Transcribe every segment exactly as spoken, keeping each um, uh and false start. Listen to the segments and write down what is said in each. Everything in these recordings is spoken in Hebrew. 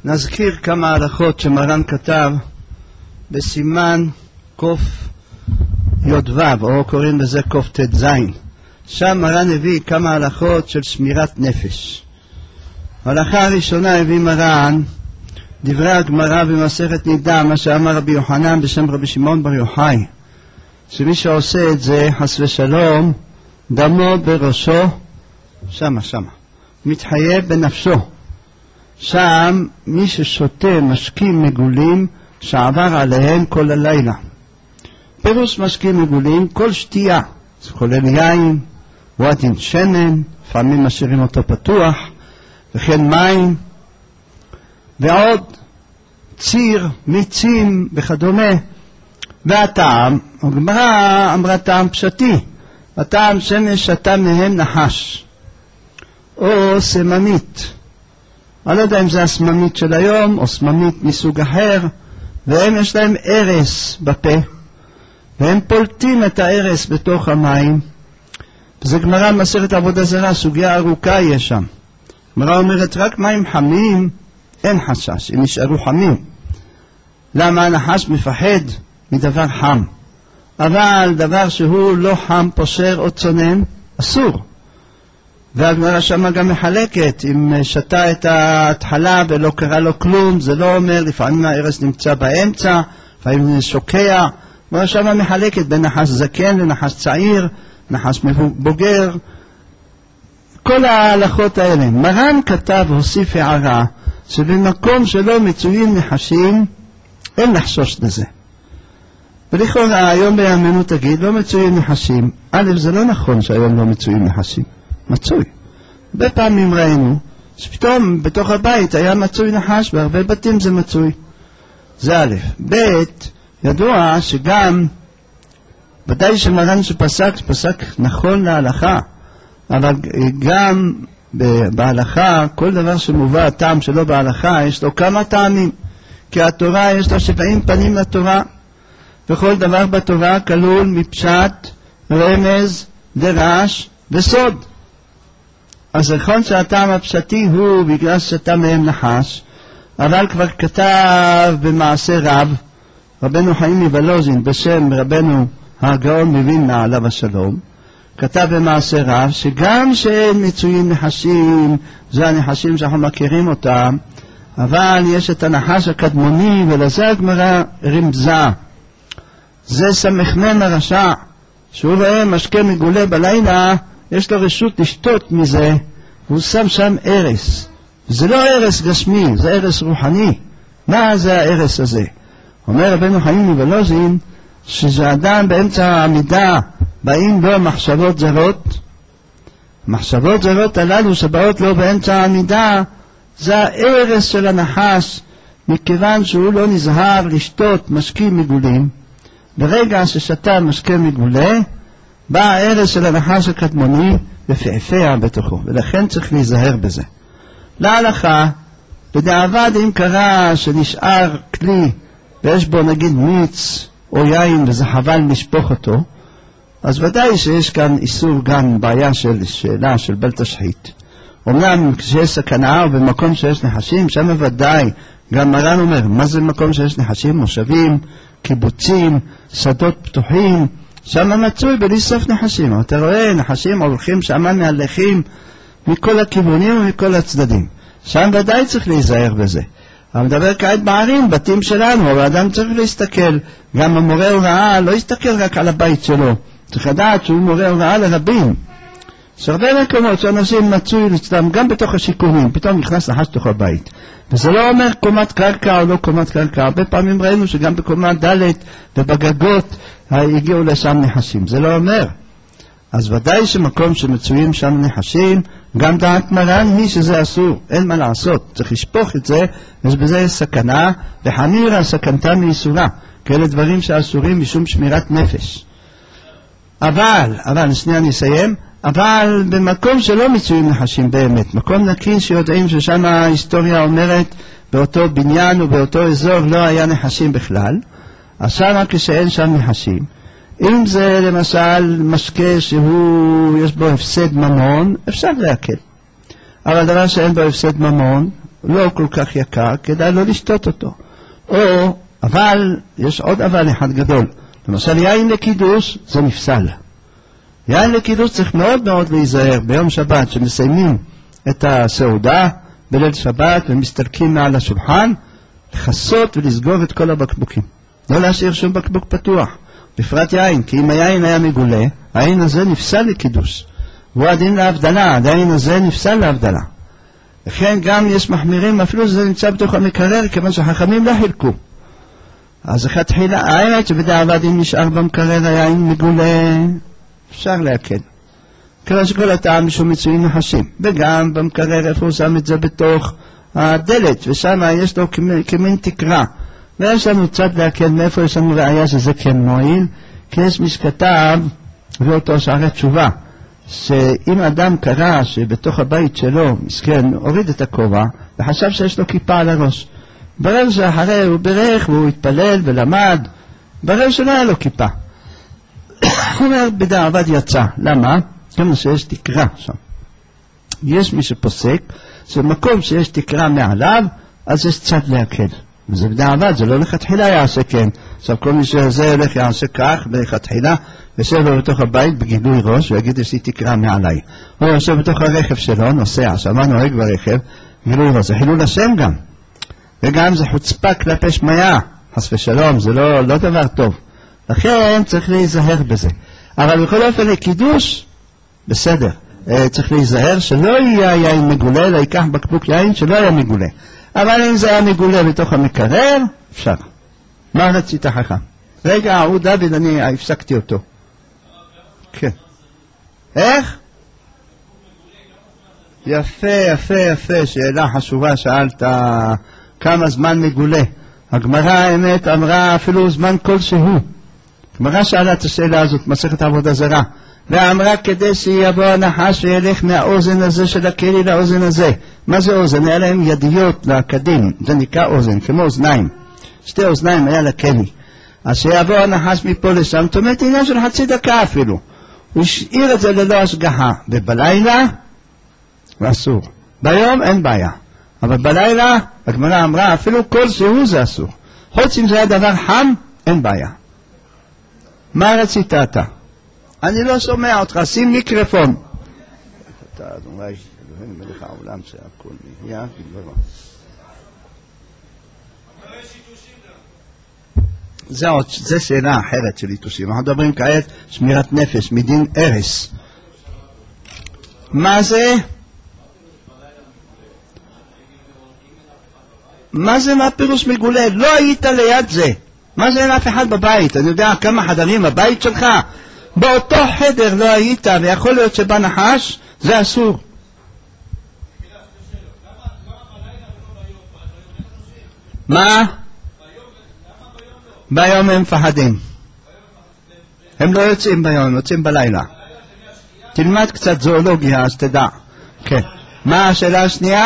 נזכיר כמה הלכות שמרן כתב בסימן קוף י"ו, או קוראים לזה קוף ט"ז. שם מרן הביא כמה הלכות של שמירת נפש. ההלכה הראשונה הביא מרן דברי הגמרא במסכת נידה, מה שאמר רבי יוחנן בשם רבי שמעון בר יוחאי, שמי שעושה את זה חס ושלום דמו בראשו, שמה שמה מתחייב בנפשו. שם מי ששותה משקים מגולים שעבר עליהם כל הלילה. פירוש משקים מגולים, כל שתייה, זה כולל יין, וואטין שמן, לפעמים משאירים אותו פתוח, וכן מים, ועוד ציר, מיצים וכדומה. והטעם, הגמרא אמרה טעם פשטי, הטעם שמש שתה מהם נחש או סממית. אני לא יודע אם זה הסממית של היום או סממית מסוג אחר, והם יש להם ערס בפה, והם פולטים את הערס בתוך המים. וזה גמרא מסכת עבודה זרה, סוגיה ארוכה יש שם. גמרא אומרת רק מים חמים אין חשש, הם נשארו חמים. למה? הנחש מפחד מדבר חם, אבל דבר שהוא לא חם, פושר או צונן, אסור. והגמרא שמה גם מחלקת, אם שתה את ההתחלה ולא קרה לו כלום, זה לא אומר, לפעמים הערס נמצא באמצע, לפעמים שוקע. הגמרא שמה מחלקת בין נחש זקן לנחש צעיר, נחש בוגר, כל ההלכות האלה. מרן כתב, הוסיף הערה, שבמקום שלא מצויים נחשים, אין לחשוש לזה. ולכאורה היום בימינו תגיד, לא מצויים נחשים. א', זה לא נכון שהיום לא מצויים נחשים. מצוי. הרבה פעמים ראינו שפתאום בתוך הבית היה מצוי נחש, בהרבה בתים זה מצוי. זה א'. ב', ידוע שגם, ודאי שמרן שפסק, פסק נכון להלכה, אבל גם בהלכה, כל דבר שמובא הטעם שלו בהלכה, יש לו כמה טעמים. כי התורה יש לה שבעים פנים לתורה, וכל דבר בתורה כלול מפשט, רמז, דרש וסוד. אז נכון שהטעם הפשטי הוא בגלל שתה מהם נחש, אבל כבר כתב במעשה רב, רבנו חיים מוולוז'ין בשם רבנו הגאון מווילנה עליו השלום, כתב במעשה רב שגם שאין מצויים נחשים, זה הנחשים שאנחנו מכירים אותם, אבל יש את הנחש הקדמוני, ולזה הגמרא רמזה. זה סמ"ם הרשע, שהוא רואה משקה מגולה בלילה, יש לו רשות לשתות מזה, והוא שם שם ערס. זה לא ערס גשמי, זה ערס רוחני. מה זה הערס הזה? אומר רבנו חיים מוולוז'ין, שזה אדם באמצע העמידה, באים לו מחשבות זרות. מחשבות זרות הללו שבאות לו באמצע העמידה, זה הערס של הנחש, מכיוון שהוא לא נזהר לשתות משקים מגולים. ברגע ששתה משקה מגולה, בא הערס של הנחש הקדמוני ופעפע בתוכו, ולכן צריך להיזהר בזה. להלכה, בדיעבד אם קרה שנשאר כלי ויש בו נגיד מיץ או יין וזה חבל לשפוך אותו, אז ודאי שיש כאן איסור, גם בעיה של שאלה של בל תשחית. אומנם כשיש סכנה ובמקום שיש נחשים, שם ודאי, גם מרן אומר, מה זה מקום שיש נחשים? מושבים, קיבוצים, שדות פתוחים, שם מצוי בלי סוף נחשים. אתה רואה נחשים הולכים שם מהלכים מכל הכיוונים ומכל הצדדים. שם ודאי צריך להיזהר בזה. אבל מדבר כעת בערים, בתים שלנו, אבל אדם צריך להסתכל, גם המורה הוראה לא יסתכל רק על הבית שלו, צריך לדעת שהוא מורה הוראה לרבים. יש הרבה מקומות שאנשים מצוי לצדם, גם בתוך השיקומים, פתאום נכנס נחש תוך הבית. וזה לא אומר קומת קרקע או לא קומת קרקע. הרבה פעמים ראינו שגם בקומת ד' ובגגות הגיעו לשם נחשים. זה לא אומר. אז ודאי שמקום שמצויים שם נחשים, גם דעת מרן היא שזה אסור. אין מה לעשות. צריך לשפוך את זה, יש בזה סכנה, וחמירה סכנתה מאיסורה. כאלה דברים שאסורים משום שמירת נפש. אבל, אבל, שנייה נסיים, אבל במקום שלא מצויים נחשים באמת, מקום נקי שיודעים ששם ההיסטוריה אומרת באותו בניין ובאותו אזור לא היה נחשים בכלל, אז שם כשאין שם נחשים, אם זה למשל משקה שהוא יש בו הפסד ממון, אפשר להקל. אבל דבר שאין בו הפסד ממון, לא כל כך יקר, כדאי לא לשתות אותו. או, אבל, יש עוד אבל אחד גדול. למשל, יין לקידוש זה נפסל. יין לקידוש צריך מאוד מאוד להיזהר ביום שבת שמסיימים את הסעודה בליל שבת ומסתלקים מעל השולחן, לחסות ולסגור את כל הבקבוקים. לא להשאיר שום בקבוק פתוח, בפרט יין, כי אם היין היה מגולה, היין הזה נפסל לקידוש. והוא הדין להבדלה, היין הזה נפסל להבדלה. לכן גם יש מחמירים, אפילו שזה נמצא בתוך המקרר, כיוון שהחכמים לא חילקו. אז אחת תחילה, האמת שבדיעבד אם נשאר במקרר היין מגולה, אפשר להקל. כיוון שכל הטעם משום מצויים נחשים. וגם במקרר איפה הוא שם את זה בתוך הדלת, ושם יש לו כמין תקרה. ויש לנו צד להקל, מאיפה יש לנו ראיה שזה כן מועיל, כי יש מי שכתב, ואותו שערי תשובה, שאם אדם קרא שבתוך הבית שלו, מסכן, הוריד את הכובע, וחשב שיש לו כיפה על הראש. ברר שאחרי הוא ברך והוא התפלל ולמד, ברר שלא היה לו כיפה. הוא אומר, בדיעבד יצא. למה? כמו שיש תקרה שם. יש מי שפוסק, שבמקום שיש תקרה מעליו, אז יש צד להקל. וזה בדיעבד, זה לא לכתחילה יעשה כן. עכשיו כל מי שזה הולך יעשה כך, לכתחילה, יושב לו בתוך הבית בגילוי ראש, ויגיד יש לי תקרה מעליי. הוא יושב בתוך הרכב שלו, נוסע, שמה נוהג ברכב, גילוי ראש. זה חילול השם גם. וגם זה חוצפה כלפי שמיה, חס ושלום, זה לא, לא דבר טוב. לכן צריך להיזהר בזה. אבל בכל אופן לקידוש, בסדר. צריך להיזהר שלא יהיה יין מגולה, אלא ייקח בקבוק יין שלא יהיה מגולה. אבל אם זה היה מגולה בתוך המקרר, אפשר. מה רצית חכם? רגע, הוא דוד, אני הפסקתי אותו. כן. איך? יפה, יפה, יפה, שאלה חשובה, שאלת כמה זמן מגולה. הגמרא האמת אמרה אפילו זמן כלשהו. הגמרא שאלה את השאלה הזאת, מסכת עבודה זרה, ואמרה כדי שיבוא הנחש וילך מהאוזן הזה של הכלי לאוזן הזה. מה זה אוזן? היה להם ידיות לקדים, זה נקרא אוזן, כמו אוזניים. שתי אוזניים היה לכלי. אז שיבוא הנחש מפה לשם, זאת אומרת עניין של חצי דקה אפילו. הוא השאיר את זה ללא השגחה, ובלילה אסור. ביום אין בעיה. אבל בלילה, הגמרא אמרה, אפילו כל שהוא זה אסור. חוץ אם זה היה דבר חם, אין בעיה. מה רצית אתה? אני לא שומע אותך, שים מיקרופון. אתה, אולי, אלוהים מלך העולם שהכל נהיה, בלברו. זה, זה שאלה אחרת של יתושים. אנחנו מדברים כעת שמירת נפש, מדין ארס. מה זה? מה זה מה פירוש מגולה? לא היית ליד זה. מה זה אין אף אחד בבית? אני יודע כמה חדרים בבית שלך? באותו חדר לא היית, ויכול להיות שבא נחש, זה אסור. מה? ביום הם מפחדים. הם לא יוצאים ביום, הם יוצאים בלילה. תלמד קצת זואולוגיה, אז תדע. כן. מה השאלה השנייה?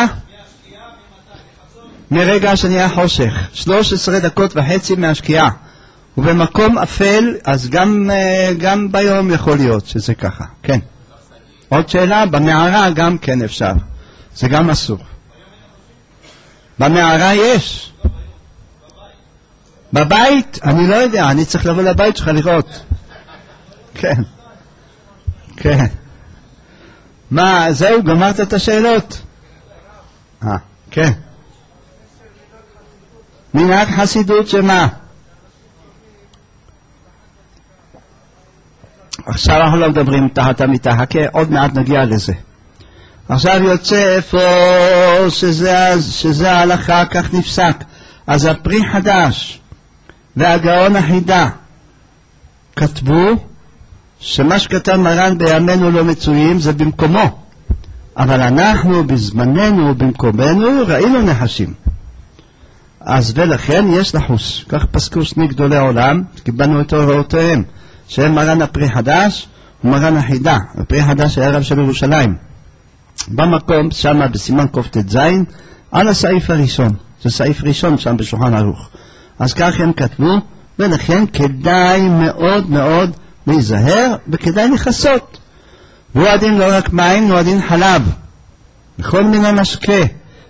מרגע שנהיה חושך, שלוש עשרה דקות וחצי מהשקיעה, ובמקום אפל, אז גם, גם ביום יכול להיות שזה ככה, כן. עוד שאלה, במערה גם כן אפשר, זה גם אסור. במערה יש. בבית? אני לא יודע, אני צריך לבוא לבית שלך לראות. כן. כן. מה, זהו, גמרת את השאלות? אה, כן. מנהג חסידות שמה? עכשיו אנחנו לא מדברים תחת המיטה, חכה, עוד מעט נגיע לזה. עכשיו יוצא איפה שזה, שזה ההלכה, כך נפסק. אז הפרי חדש והגאון החידה כתבו שמה שכתב מרן בימינו לא מצויים, זה במקומו. אבל אנחנו בזמננו ובמקומנו ראינו נחשים. אז ולכן יש לחוש. כך פסקו שני גדולי העולם, קיבלנו את הוראותיהם, שהם מרן הפרי חדש ומרן החידה. הפרי חדש היה רב של ירושלים. במקום, שם בסימן קופטת זין, על הסעיף הראשון. זה סעיף ראשון שם בשולחן ערוך. אז כך הם כתבו, ולכן כדאי מאוד מאוד להיזהר, וכדאי לחסות. והוא הדין לא רק מים, הוא הדין חלב. בכל מיני משקה,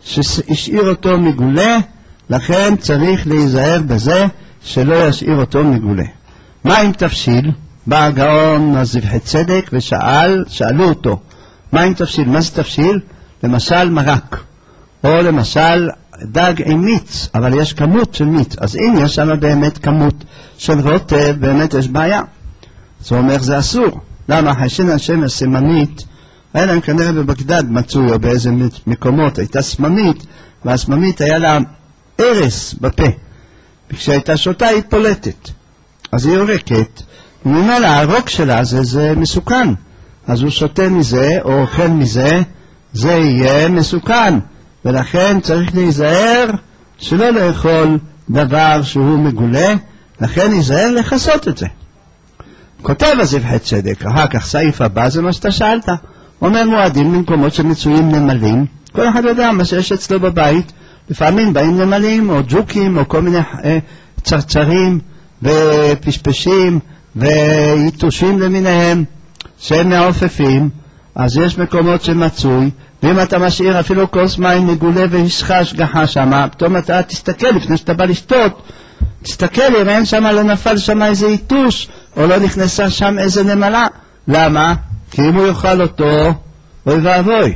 שהשאיר אותו מגולה, לכן צריך להיזהר בזה שלא ישאיר אותו מגולה. מה אם תבשיל? בא הגאון הזבחי צדק ושאל, שאלו אותו, מה אם תבשיל? מה זה תבשיל? למשל מרק, או למשל דג עם מיץ, אבל יש כמות של מיץ, אז אם יש שם באמת כמות של רוטב, באמת יש בעיה. זאת אומרת, זה אסור. למה? חיישן השמש סמנית, היה להם כנראה בבגדד מצוי, או באיזה מקומות, הייתה סמנית, והסמנית היה לה ערס בפה. וכשהייתה שותה היא פולטת. אז היא יורקת, וממילא הרוק שלה זה, זה מסוכן. אז הוא שותה מזה, או אוכל מזה, זה יהיה מסוכן. ולכן צריך להיזהר שלא לאכול דבר שהוא מגולה, לכן להיזהר לחסות את זה. כותב הזבחי צדק, אחר כך סעיף הבא, זה מה שאתה שאלת. אומר מועדים במקומות שמצויים נמלים, כל אחד יודע מה שיש אצלו בבית, לפעמים באים נמלים או ג'וקים או כל מיני אה, צרצרים ופשפשים ויתושים למיניהם שהם מעופפים, אז יש מקומות שמצוי, ואם אתה משאיר אפילו כוס מים מגולה והשכה השגחה שם, פתאום אתה תסתכל לפני שאתה בא לשתות, תסתכל אם אין שם, לא נפל שם איזה יתוש או לא נכנסה שם איזה נמלה. למה? כי אם הוא יאכל אותו, אוי ואבוי,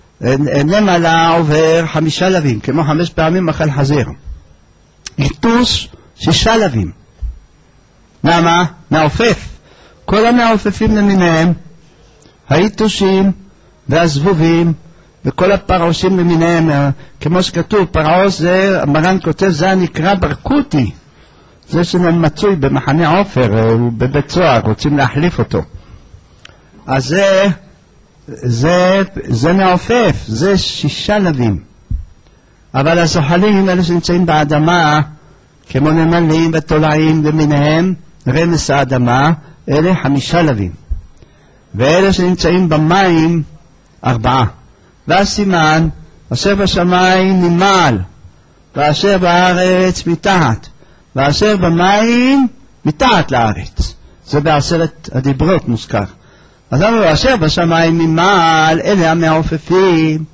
נמלה עובר חמישה לבים, כמו חמש פעמים אכל חזיר. יתוש שישה לבים. למה? מעופף. כל המעופפים למיניהם, היתושים והזבובים וכל הפרעושים למיניהם, כמו שכתוב, פרעוש זה, המרן כותב, זה הנקרא ברקוטי, זה שמצוי במחנה עופר, בבית סוהר, רוצים להחליף אותו. אז זה, זה, זה מעופף, זה שישה לבים. אבל הזוחלים, אלה שנמצאים באדמה, כמו נמלים ותולעים למיניהם, רמס האדמה, אלה חמישה לבים. ואלה שנמצאים במים, ארבעה. והסימן, אשר בשמיים ממעל, ואשר בארץ מתחת, ואשר במים מתחת לארץ. זה בעשרת הדיברות מוזכר. אז אמרו, אשר בשמיים ממעל, אלה המעופפים.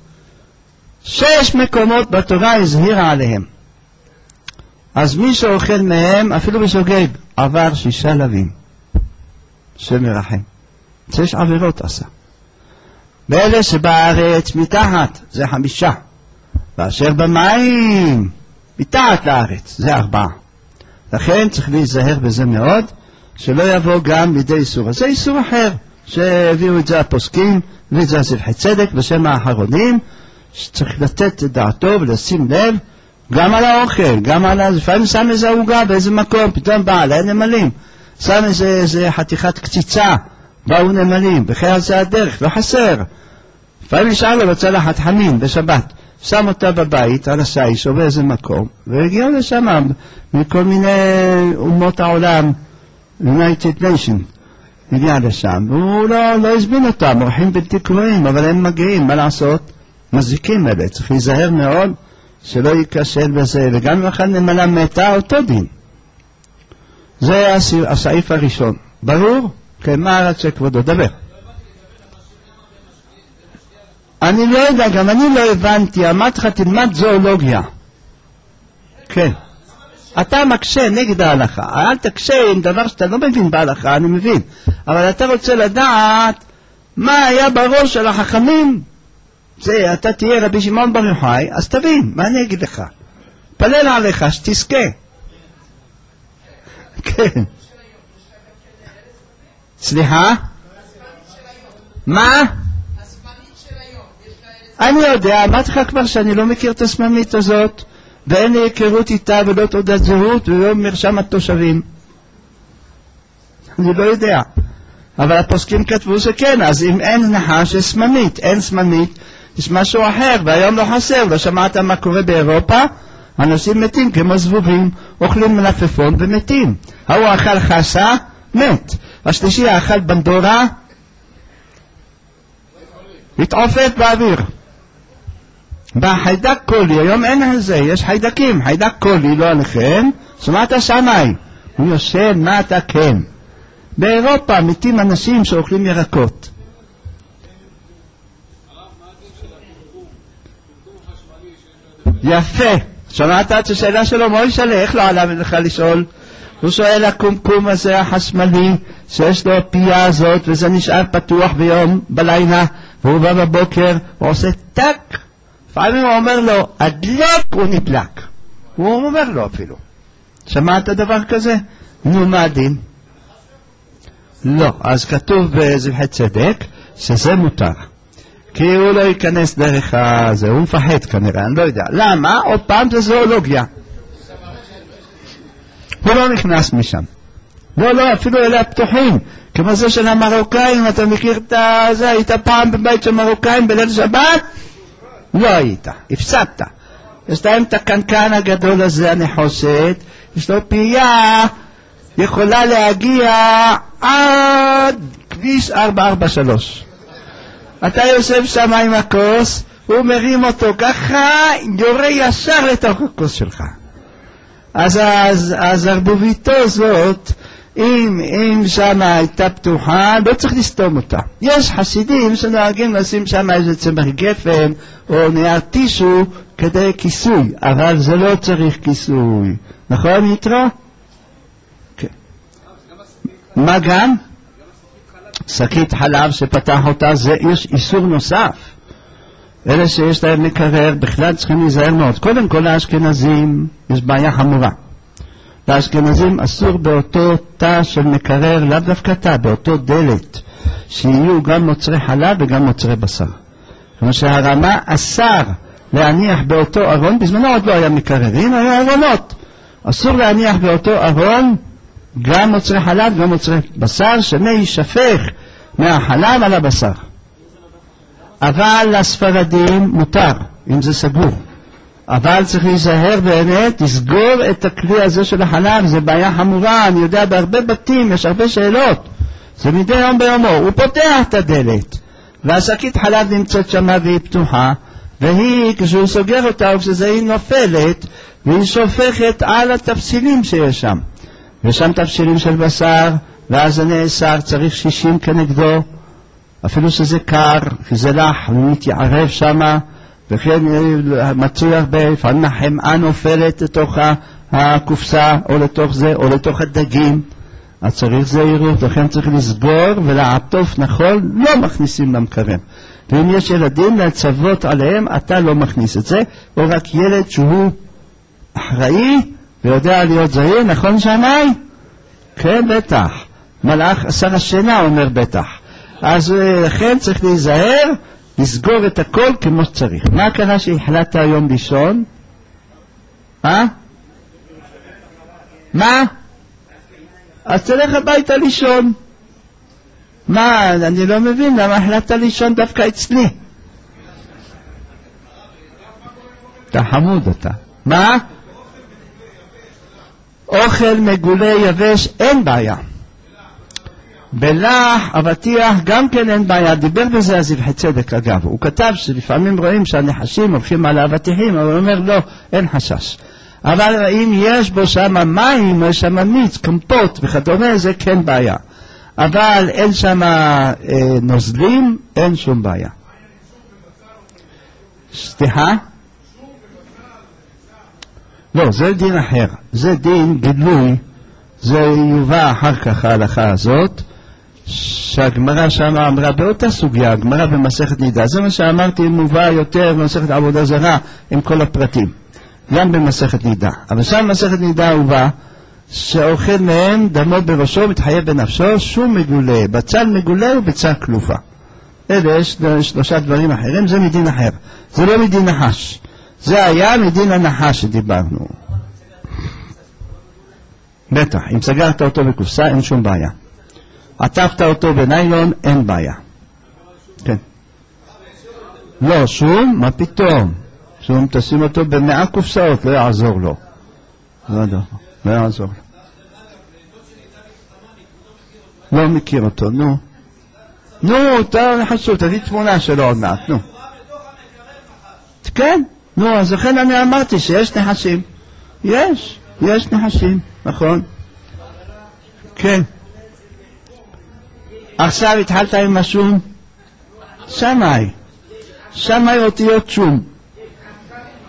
שש מקומות בתורה הזהירה עליהם. אז מי שאוכל מהם, אפילו בשוגג, עבר שישה לבים. השם ירחם. שש עבירות עשה. ואלה שבארץ מתחת, זה חמישה. ואשר במים, מתחת לארץ, זה ארבעה. לכן צריך להיזהר בזה מאוד, שלא יבוא גם לידי איסור. אז זה איסור אחר, שהביאו את זה הפוסקים, ואת זה הזבחי צדק, בשם האחרונים, שצריך לתת את דעתו ולשים לב, גם על האוכל, גם על ה... לפעמים שם איזה עוגה באיזה מקום, פתאום בא עליהם נמלים, שם איזה, איזה חתיכת קציצה, באו נמלים, בכלל זה הדרך, לא חסר. לפעמים נשאר לו בצלחת חמין בשבת, שם אותה בבית על השיש או באיזה מקום, והגיעו לשם מכל מיני אומות העולם, United Nation, הגיע לשם, והוא לא, לא הזמין אותם, אורחים בלתי קבועים, אבל הם מגיעים, מה לעשות? מזיקים אלה, צריך להיזהר מאוד שלא ייכשל בזה, וגם אם אכל נמלה מתה, אותו דין. זה הסעיף הראשון. ברור? כן, מה רצה כבודו? דבר. אני לא יודע, גם אני לא הבנתי, אמרת לך תלמד זואולוגיה. כן. אתה מקשה נגד ההלכה, אל תקשה עם דבר שאתה לא מבין בהלכה, אני מבין. אבל אתה רוצה לדעת מה היה בראש של החכמים. זה, אתה תהיה רבי שמעון בר יוחאי, אז תבין, מה אני אגיד לך? פלל עליך, שתזכה. כן. סליחה? מה? אני יודע, אמרתי לך כבר שאני לא מכיר את הסממית הזאת, ואין לי היכרות איתה ולא תעודת זהות ולא מרשם התושבים. אני לא יודע. אבל הפוסקים כתבו שכן, אז אם אין נחש, יש סממית. אין סממית, יש משהו אחר, והיום לא חסר. לא שמעת מה קורה באירופה? אנשים מתים כמו זבובים, אוכלים מלפפון ומתים. ההוא אכל חסה, מת. השלישי אכל בנדורה, התעופף באוויר. בחיידק קולי, היום אין על זה, יש חיידקים, חיידק קולי, לא עליכם, שמעת שמי, הוא יושן, מה אתה כן? באירופה מתים אנשים שאוכלים ירקות. יפה. שמעת את השאלה שלו? מוישלה, איך לא עלה לך לשאול? הוא שואל, הקומקום הזה החשמלי שיש לו הפייה הזאת וזה נשאר פתוח ביום בלילה והוא בא בבוקר ועושה טק, לפעמים הוא אומר לו הדלק, הוא נדלק, הוא אומר לו אפילו. שמעת דבר כזה? נו, מה הדין? לא. אז כתוב בזבחי צדק שזה מותר, כי הוא לא ייכנס דרך הזה, הוא מפחד כנראה, אני לא יודע למה. עוד פעם זה זואולוגיה, הוא לא נכנס משם. לא, לא, אפילו אלה הפתוחים, כמו זה של המרוקאים. אתה מכיר את זה? היית פעם בבית של מרוקאים בליל שבת? לא היית, הפסדת. יש להם את הקנקן הגדול הזה, הנחושת, יש לו פייה, יכולה להגיע עד כביש ארבע ארבע שלוש. אתה יושב שם עם הכוס, הוא מרים אותו ככה, יורה ישר לתוך הכוס שלך. אז, אז, אז הרבוביתו זאת, אם, אם שם הייתה פתוחה, לא צריך לסתום אותה. יש חסידים שנוהגים לשים שם איזה צמר גפן או נייר טישו כדי כיסוי, אבל זה לא צריך כיסוי. נכון, יתרו? כן. מה גם? שקית חלב שפתח אותה, זה יש איסור נוסף. אלה שיש להם מקרר בכלל צריכים להיזהר מאוד. קודם כל לאשכנזים יש בעיה חמורה. לאשכנזים אסור באותו תא של מקרר, לאו דווקא תא, באותו דלת, שיהיו גם מוצרי חלב וגם מוצרי בשר. כמו שהרמה אסר להניח באותו ארון, בזמנו עוד לא היה מקררים, היה ארונות. אסור להניח באותו ארון גם מוצרי חלב, גם מוצרי בשר, שמי יישפך מהחלב על הבשר. אבל לספרדים מותר, אם זה סגור. אבל צריך להיזהר באמת, לסגור את הכלי הזה של החלב, זה בעיה חמורה. אני יודע, בהרבה בתים יש הרבה שאלות. זה מדי יום ביומו. הוא פותח את הדלת, והשקית חלב נמצאת שמה והיא פתוחה, והיא, כשהוא סוגר אותה, וכשזה היא נופלת, והיא שופכת על התפסילים שיש שם. יש שם תפסילים של בשר, ואז זה נאסר, צריך שישים כנגדו, אפילו שזה קר, כי זה לח, הוא מתייערב שמה, וכן מצוי הרבה, לפעמים החמאה נופלת לתוך הקופסה, או לתוך זה, או לתוך הדגים, אז צריך זהירות, לכן צריך לסגור ולעטוף נכון, לא מכניסים למקרר. ואם יש ילדים לצוות עליהם, אתה לא מכניס את זה, או רק ילד שהוא אחראי, ויודע להיות זהיר, נכון שמי? כן, בטח. מלאך, שר השינה אומר בטח. אז לכן צריך להיזהר, לסגור את הכל כמו שצריך. מה קרה שהחלטת היום לישון? אה? מה? אז תלך הביתה לישון. מה, אני לא מבין למה החלטת לישון דווקא אצלי. אתה חמוד אתה. מה? אוכל מגולה יבש אין בעיה. בלח, אבטיח, גם כן אין בעיה. דיבר בזה הזבחי צדק אגב. הוא כתב שלפעמים רואים שהנחשים הולכים על האבטיחים, אבל הוא אומר לא, אין חשש. אבל אם יש בו שם מים, יש שם מיץ, קמפות וכדומה, זה כן בעיה. אבל אין שם אה, נוזלים, אין שום בעיה. סליחה? לא, זה דין אחר. זה דין גילוי. זה יובא אחר כך ההלכה הזאת, שהגמרא שם אמרה באותה סוגיה, הגמרא במסכת נידה. זה מה שאמרתי, מובא יותר במסכת עבודה זרה עם כל הפרטים. גם במסכת נידה. אבל שם במסכת נידה הובא שאוכל מהם דמו בראשו, מתחייב בנפשו, שום מגולה, בצל מגולה ובצל כלופה. אלה יש שלושה דברים אחרים, זה מדין אחר. זה לא מדין נחש. זה היה מדין הנחש שדיברנו. בטח, אם סגרת אותו בקופסה אין שום בעיה. עטפת אותו בניילון אין בעיה. כן. לא, שום, מה פתאום? שום, תשים אותו במאה קופסאות, לא יעזור לו. לא, לא, לא יעזור לו. לא מכיר אותו, נו. נו, אתה חשוב, תביא תמונה שלו עוד מעט, נו. כן, נו, אז לכן אני אמרתי שיש נחשים. יש, יש נחשים, נכון? כן. עכשיו התחלת עם השום? שמאי. שמאי אותיות שום.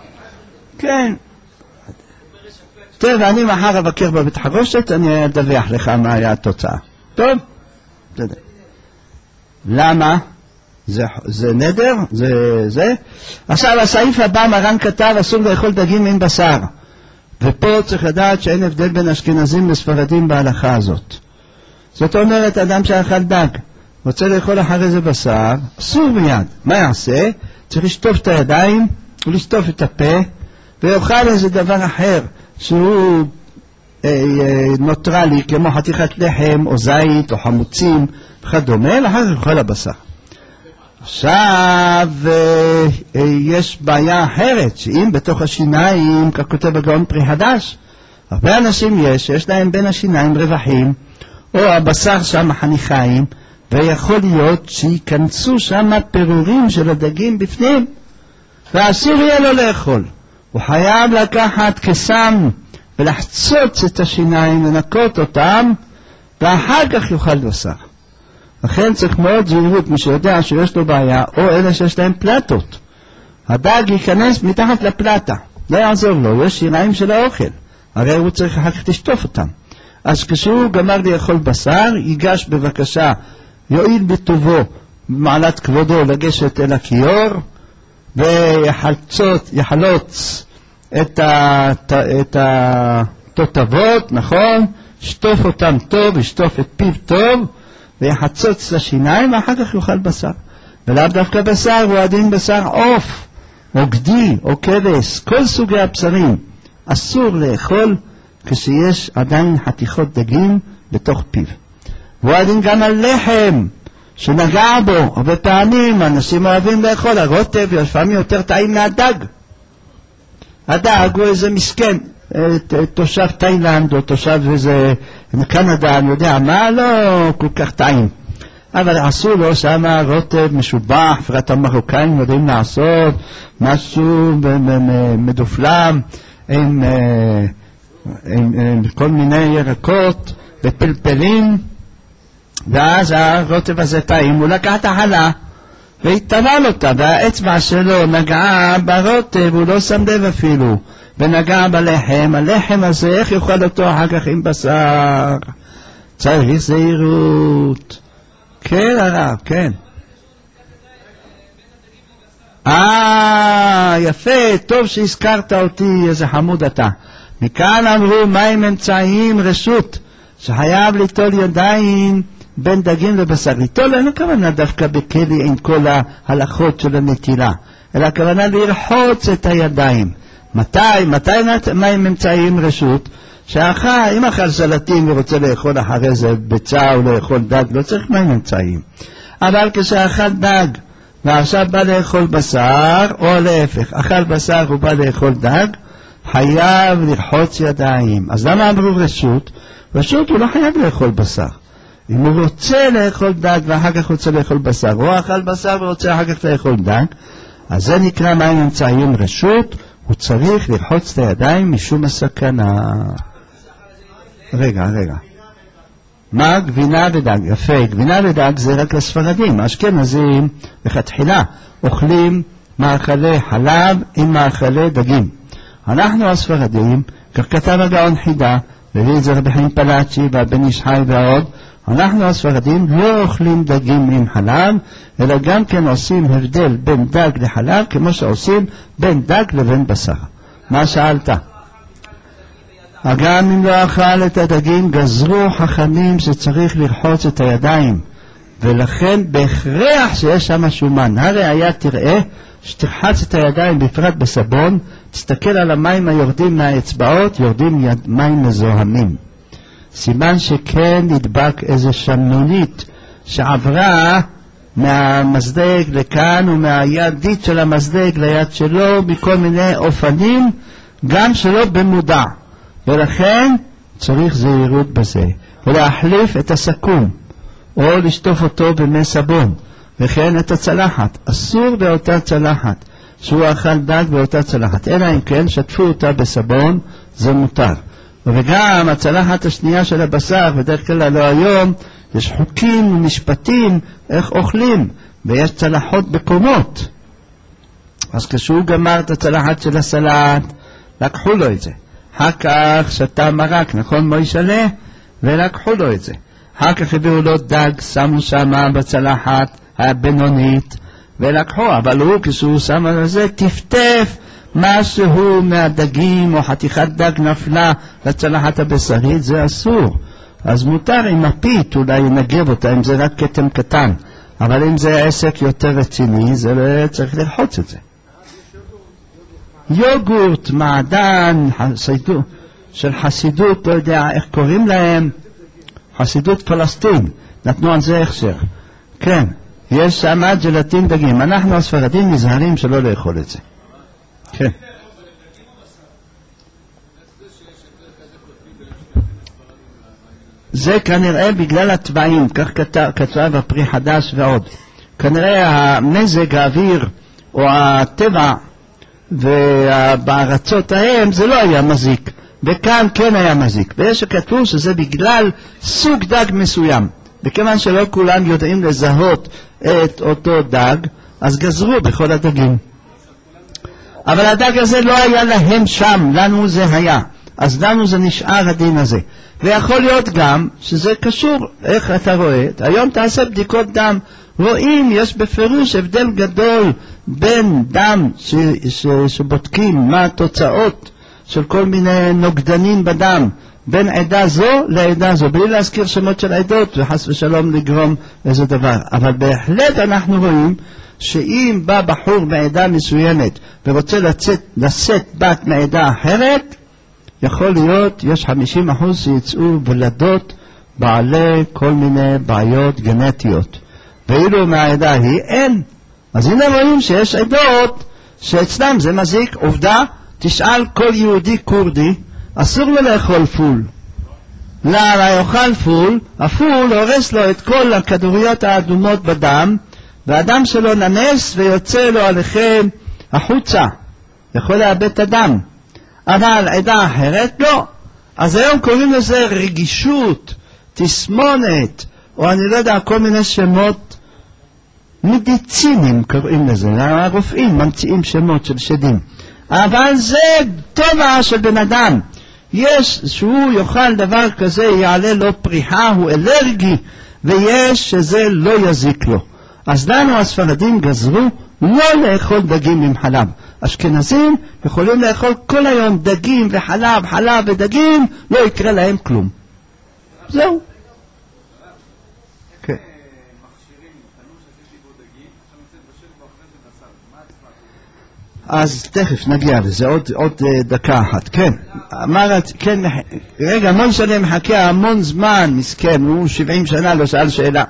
כן. טוב, אני מחר אבקר בבית חרושת, אני אדווח לך מה היה התוצאה. טוב? בסדר. למה? זה, זה נדר? זה, זה? עכשיו, הסעיף הבא, מרן כתב, אסור לאכול דגים עם בשר. ופה צריך לדעת שאין הבדל בין אשכנזים לספרדים בהלכה הזאת. זאת אומרת, אדם שאכל דג, רוצה לאכול אחרי זה בשר, אסור מיד. מה יעשה? צריך לשטוף את הידיים, ולשטוף את הפה, ויאכל איזה דבר אחר, שהוא אה, אה, נוטרלי, כמו חתיכת לחם, או זית, או חמוצים, וכדומה, ואחר כך יאכל הבשר. עכשיו, אה, אה, יש בעיה אחרת, שאם בתוך השיניים, ככותב הגאון פרי חדש, הרבה אנשים יש, שיש להם בין השיניים רווחים, או הבשר שם חניכיים, ויכול להיות שיכנסו שם פירורים של הדגים בפנים, ואסור יהיה לו לאכול. הוא חייב לקחת קסם ולחצוץ את השיניים, לנקות אותם, ואחר כך יאכל בשר. לכן צריך מאוד זהירות, מי שיודע שיש לו בעיה, או אלה שיש להם פלטות. הדג ייכנס מתחת לפלטה, לא יעזור לו, יש שיניים של האוכל, הרי הוא צריך אחר כך לשטוף אותם. אז כשהוא גמר לאכול בשר, ייגש בבקשה, יועיל בטובו, במעלת כבודו, לגשת אל הכיור, ויחלצות, יחלוץ את התותבות, נכון? שטוף אותם טוב, ישטוף את פיו טוב, ויחצוץ לשיניים, ואחר כך יאכל בשר. ולאו דווקא בשר, הוא עדין בשר עוף, או גדי, או כבש, כל סוגי הבשרים. אסור לאכול כשיש עדיין חתיכות דגים בתוך פיו. והוא עדין גם על לחם, שנגע בו. הרבה פעמים אנשים אוהבים לאכול, הרוטב לפעמים יותר טעים מהדג. הדג הוא איזה מסכן, תושב תאילנד או תושב איזה קנדה, אני יודע מה, לא כל כך טעים. אבל עשו לו שם רוטב משובח, פרט המרוקאים יודעים לעשות משהו מדופלם עם, עם, עם כל מיני ירקות ופלפלים, ואז הרוטב הזה טעים, הוא לקח את החלה והתטבל אותה, והאצבע שלו נגעה ברוטב, הוא לא שם לב אפילו, ונגע בלחם. הלחם הזה, איך יאכל אותו אחר כך עם בשר? צריך זהירות. כן הרב, כן. אה, יפה, טוב שהזכרת אותי, איזה חמוד אתה. מכאן אמרו, מה עם אמצעים? רשות, שחייב ליטול ידיים בין דגים לבשר. ליטול אין הכוונה דווקא בכלי עם כל ההלכות של הנטילה, אלא הכוונה לרחוץ את הידיים. מתי? מתי מה עם אמצעים? רשות, שאחר, אם אכל סלטים ורוצה לאכול אחרי זה ביצה או לאכול דג, לא צריך מה עם אמצעים. אבל כשאכל דג ועכשיו בא לאכול בשר, או להפך, אכל בשר ובא לאכול דג, חייב לרחוץ ידיים. אז למה אמרו רשות? רשות הוא לא חייב לאכול בשר. אם הוא רוצה לאכול דג ואחר כך רוצה לאכול בשר, או אכל בשר ורוצה אחר כך לאכול דג, אז זה נקרא מים אמצעים רשות, הוא צריך לרחוץ את הידיים משום הסכנה. רגע, רגע. מה? גבינה ודג. יפה, גבינה ודג זה רק לספרדים. האשכנזים לכתחילה אוכלים מאכלי חלב עם מאכלי דגים. אנחנו הספרדים, כך כתב הגאון חידה, מביא את זה רבי חיים פלאצ'י והבן איש חי ועוד, אנחנו הספרדים לא אוכלים דגים עם חלב, אלא גם כן עושים הבדל בין דג לחלב, כמו שעושים בין דג לבין בשר. מה שאלת? גם אם לא אכל את הדגים, גזרו חכמים שצריך לרחוץ את הידיים, ולכן בהכרח שיש שם שומן. הראיה תראה שתרחץ את הידיים בפרט בסבון, תסתכל על המים היורדים מהאצבעות, יורדים יד, מים מזוהמים. סימן שכן נדבק איזה שמנונית שעברה מהמזדג לכאן ומהידית של המזדג ליד שלו בכל מיני אופנים, גם שלא במודע. ולכן צריך זהירות בזה, ולהחליף את הסכו"ם או לשטוף אותו במי סבון, וכן את הצלחת. אסור באותה צלחת שהוא אכל דג באותה צלחת, אלא אם כן שטפו אותה בסבון, זה מותר. וגם הצלחת השנייה של הבשר, בדרך כלל לא היום, יש חוקים ומשפטים איך אוכלים, ויש צלחות בקומות. אז כשהוא גמר את הצלחת של הסלט, לקחו לו את זה. אחר כך שתה מרק, נכון מוישלה? ולקחו לו את זה. אחר כך הביאו לו דג, שמו שמה בצלחת הבינונית, ולקחו, אבל הוא כשהוא שם על זה, טפטף משהו מהדגים, או חתיכת דג נפלה לצלחת הבשרית, זה אסור. אז מותר עם הפית, אולי ינגב אותה, אם זה רק קטן קטן. אבל אם זה עסק יותר רציני, זה צריך ללחוץ את זה. יוגורט, מעדן, חסידות, של חסידות, לא יודע איך קוראים להם, חסידות פלסטין, נתנו על זה הכשר. כן, יש שם ג'לטין דגים. אנחנו הספרדים נזהרים שלא לאכול את זה. כן. זה כנראה בגלל הטבעים, כך כתב הפרי חדש ועוד. כנראה המזג האוויר או הטבע ובארצות ההם זה לא היה מזיק, וכאן כן היה מזיק. ויש שכתוב שזה בגלל סוג דג מסוים, וכיוון שלא כולם יודעים לזהות את אותו דג, אז גזרו בכל הדגים. אבל הדג הזה לא היה להם שם, לנו זה היה. אז לנו זה נשאר הדין הזה. ויכול להיות גם שזה קשור, איך אתה רואה? היום תעשה בדיקות דם, רואים, יש בפירוש הבדל גדול בין דם ש, ש, שבודקים מה התוצאות של כל מיני נוגדנים בדם, בין עדה זו לעדה זו, בלי להזכיר שמות של עדות וחס ושלום לגרום איזה דבר. אבל בהחלט אנחנו רואים שאם בא בחור מעדה מסוימת ורוצה לצאת, לשאת בת מעדה אחרת, יכול להיות, יש חמישים אחוז שיצאו ולדות בעלי כל מיני בעיות גנטיות. ואילו מהעדה היא אין. אז הנה רואים שיש עדות שאצלם זה מזיק. עובדה, תשאל כל יהודי קורדי, אסור לו לאכול פול. למה יאכל פול? הפול הורס לו את כל הכדוריות האדומות בדם, והדם שלו ננס ויוצא לו עליכם החוצה. יכול לאבד את הדם. אבל עדה אחרת לא. אז היום קוראים לזה רגישות, תסמונת, או אני לא יודע, כל מיני שמות מדיצינים קוראים לזה. הרופאים ממציאים שמות של שדים. אבל זה טבע של בן אדם. יש שהוא יאכל דבר כזה, יעלה לו פריחה, הוא אלרגי, ויש שזה לא יזיק לו. אז לנו הספרדים גזרו לא לאכול דגים עם חלב. אשכנזים יכולים לאכול כל היום דגים וחלב, חלב ודגים, לא יקרה להם כלום. זהו. כן. אז תכף נגיע לזה, עוד, עוד דקה אחת. כן. אמרת, כן, רגע, מון שלם מחכה המון זמן, מסכן, הוא שבעים שנה לא שאל שאלה.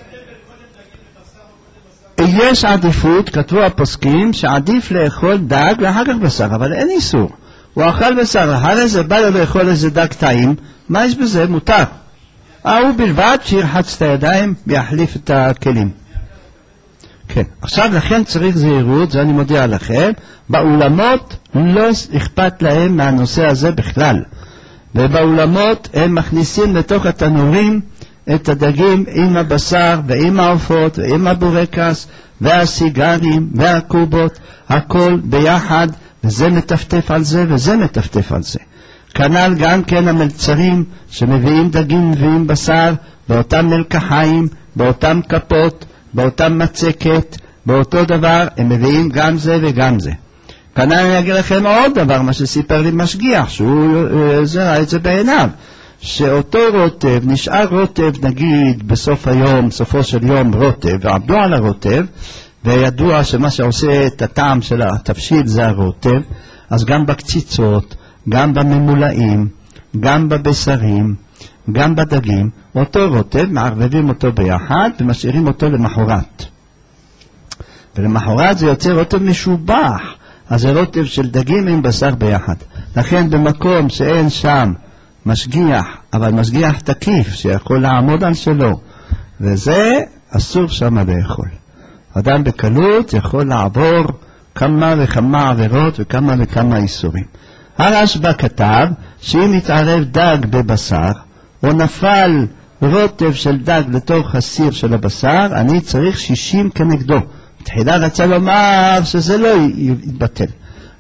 יש עדיפות, כתבו הפוסקים, שעדיף לאכול דג ואחר כך בשר, אבל אין איסור. הוא אכל בשר, אחרי זה בא לו לאכול איזה דג טעים, מה יש בזה? מותר. הוא בלבד שירחץ את הידיים ויחליף את הכלים. כן, עכשיו לכן צריך זהירות, זה אני מודיע לכם, באולמות לא אכפת להם מהנושא הזה בכלל. ובאולמות הם מכניסים לתוך התנורים את הדגים עם הבשר ועם העופות ועם הבורקס והסיגרים והקובות, הכל ביחד, וזה מטפטף על זה וזה מטפטף על זה. כנ"ל גם כן המלצרים שמביאים דגים מביאים בשר באותם מלקחיים, באותם כפות, באותם מצקת, באותו דבר הם מביאים גם זה וגם זה. כנ"ל אני אגיד לכם עוד דבר, מה שסיפר לי משגיח, שהוא זרע את זה בעיניו, שאותו רוטב, נשאר רוטב נגיד בסוף היום, סופו של יום רוטב, ועבדו על הרוטב, וידוע שמה שעושה את הטעם של התבשיל זה הרוטב, אז גם בקציצות, גם בממולאים, גם בבשרים, גם בדגים, אותו רוטב, מערבבים אותו ביחד ומשאירים אותו למחרת. ולמחרת זה יוצא רוטב משובח, אז זה רוטב של דגים עם בשר ביחד. לכן במקום שאין שם משגיח, אבל משגיח תקיף שיכול לעמוד על שלו, וזה אסור שם לאכול. אדם בקלות יכול לעבור כמה וכמה עבירות וכמה וכמה איסורים. הרשב"א כתב שאם יתערב דג בבשר או נפל רוטב של דג לתוך הסיר של הבשר, אני צריך שישים כנגדו. תחילה רצה לומר שזה לא יתבטל,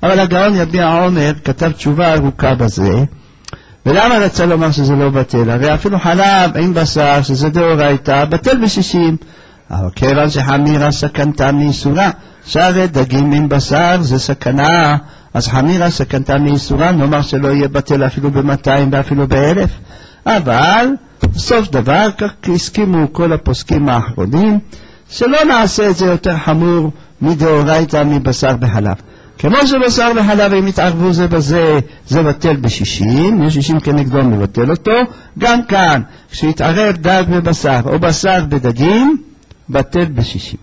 אבל הגאון יביע עומר כתב תשובה ארוכה בזה. ולמה רצה לומר שזה לא בטל? הרי אפילו חלב עם בשר, שזה דאורייתא, בטל בשישים. אבל כיוון שחמירה סכנתה מאיסורה, שהרי דגים עם בשר זה סכנה, אז חמירה סכנתה מאיסורה, נאמר שלא יהיה בטל אפילו ב-מאתיים ואפילו ב-אלף. אבל בסוף דבר, כך הסכימו כל הפוסקים האחרונים, שלא נעשה את זה יותר חמור מדאורייתא מבשר בחלב. כמו שבשר וחלב אם יתערבו זה בזה, זה בטל בשישים, יש שישים כנגדו מבטל אותו, גם כאן, כשיתערב דג בבשר או בשר בדגים, בטל בשישים.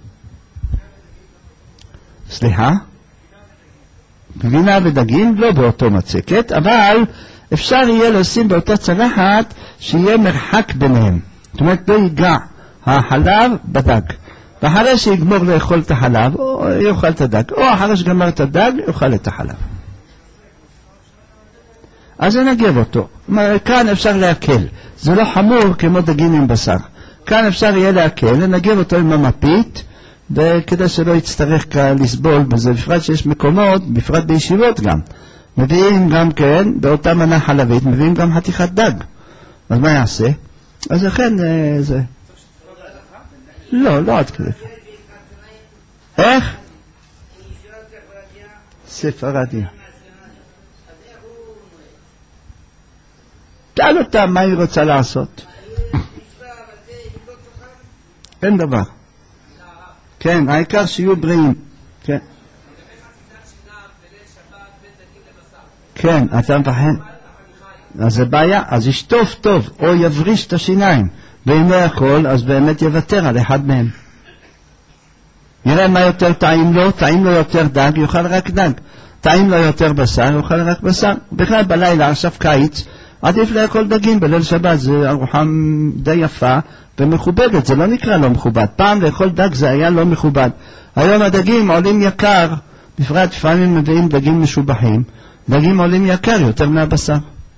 סליחה? גבינה ודגים לא באותו מצקת, אבל אפשר יהיה לשים באותה צלחת שיהיה מרחק ביניהם. זאת אומרת, לא ייגע החלב בדג. ואחרי שיגמור לאכול את החלב, או יאכל את הדג, או אחרי שגמר את הדג, יאכל את החלב. אז נגב אותו. כאן אפשר להקל. זה לא חמור כמו דגים עם בשר. כאן אפשר יהיה להקל, לנגב אותו עם המפית, וכדי שלא יצטרך לסבול בזה, בפרט שיש מקומות, בפרט בישיבות גם. מביאים גם כן, באותה מנה חלבית, מביאים גם חתיכת דג. אז מה יעשה? אז לכן זה... לא, לא עד כדי. איך? ספרדיה. תעל אותה מה היא רוצה לעשות. אין דבר. כן, העיקר שיהיו בריאים. כן. כן, אתה מפחד. אז זה בעיה, אז ישטוף טוב, או יבריש את השיניים. ואם לא יכול, אז באמת יוותר על אחד מהם. יראה מה יותר טעים לו, טעים לו יותר דג, יאכל רק דג. טעים לו יותר בשר, יאכל רק בשר. בכלל בלילה, עכשיו קיץ, עדיף לאכול דגים בליל שבת, זה ארוחה די יפה ומכובדת, זה לא נקרא לא מכובד. פעם לאכול דג זה היה לא מכובד. היום הדגים עולים יקר, בפרט לפעמים מביאים דגים משובחים, דגים עולים יקר יותר מהבשר.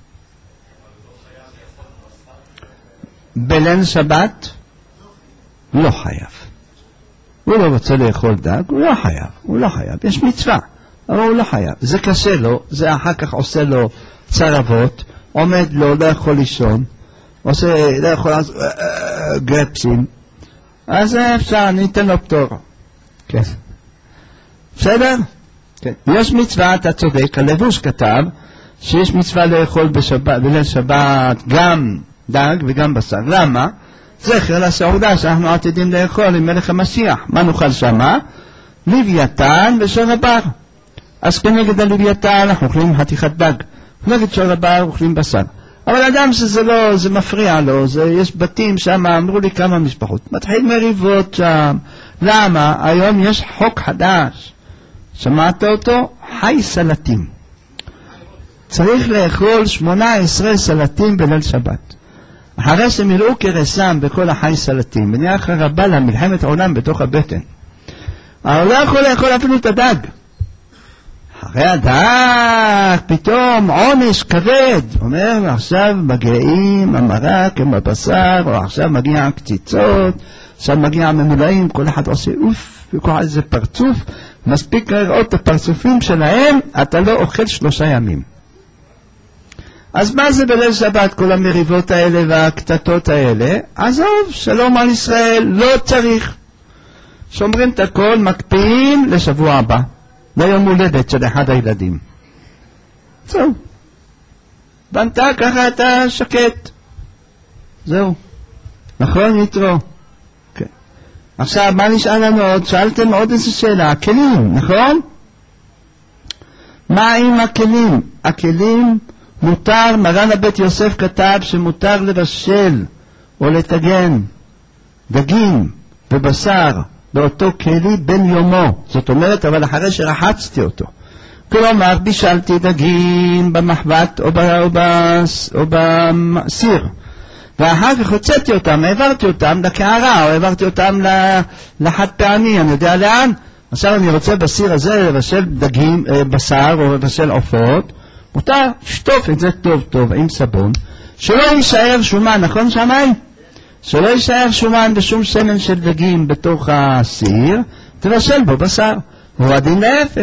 בליל שבת לא חייב. הוא לא רוצה לאכול דג, הוא לא חייב, הוא לא חייב. יש מצווה, אבל הוא לא חייב. זה קשה לו, זה אחר כך עושה לו צרבות, עומד לו, לא יכול לישון, עושה, לא יכול לעשות גרפסים. אז אפשר, אני אתן לו פטור. כן. בסדר? כן. יש מצווה, אתה צודק, הלבוש כתב שיש מצווה לאכול בשבת, בליל שבת גם דג וגם בשר. למה? זכר לסעודה שאנחנו עתידים לאכול עם מלך המשיח. מה נאכל שמה? לוויתן ושור הבר. אז כנגד הלוויתן אנחנו אוכלים חתיכת דג, כנגד שור הבר אוכלים בשר. אבל אדם שזה לא, זה מפריע לו, זה, יש בתים שם, אמרו לי כמה משפחות, מתחיל מריבות שם. למה? היום יש חוק חדש, שמעת אותו? חי סלטים. צריך לאכול שמונה עשרה סלטים בליל שבת. אחרי שמילאו כרסם בכל החי סלטים, ונהיה חרבה לה מלחמת עולם בתוך הבטן. אבל לא יכול לאכול אפילו את הדג. אחרי הדג, פתאום עונש כבד. אומר, עכשיו מגיעים המרק עם הבשר, או עכשיו מגיע הקציצות, עכשיו מגיע הממולאים, כל אחד עושה אוף, וכל אחד איזה פרצוף, מספיק לראות את הפרצופים שלהם, אתה לא אוכל שלושה ימים. אז מה זה בליל שבת, כל המריבות האלה והקטטות האלה? עזוב, שלום על ישראל, לא צריך. שומרים את הכל, מקפיאים לשבוע הבא, ליום הולדת של אחד הילדים. זהו. בנתה ככה אתה שקט. זהו. נכון, יתרו? כן. עכשיו, מה נשאל לנו עוד? שאלתם עוד איזו שאלה. הכלים, נכון? מה עם הכלים? הכלים מותר, מרן הבית יוסף כתב שמותר לבשל או לטגן דגים ובשר באותו כלי בין יומו. זאת אומרת, אבל אחרי שרחצתי אותו. כלומר, בישלתי דגים במחבת או, או, או בסיר. ואחר כך הוצאתי אותם, העברתי אותם לקערה, או העברתי אותם לחד פעמי, אני יודע לאן. עכשיו אני רוצה בסיר הזה לבשל דגים, בשר או לבשל עופות. מותר שטוף את זה טוב טוב עם סבון, שלא יישאר שומן, נכון שמי? שלא יישאר שומן בשום שמן של דגים בתוך הסיר, תבשל בו בשר. הוא עדין להפך.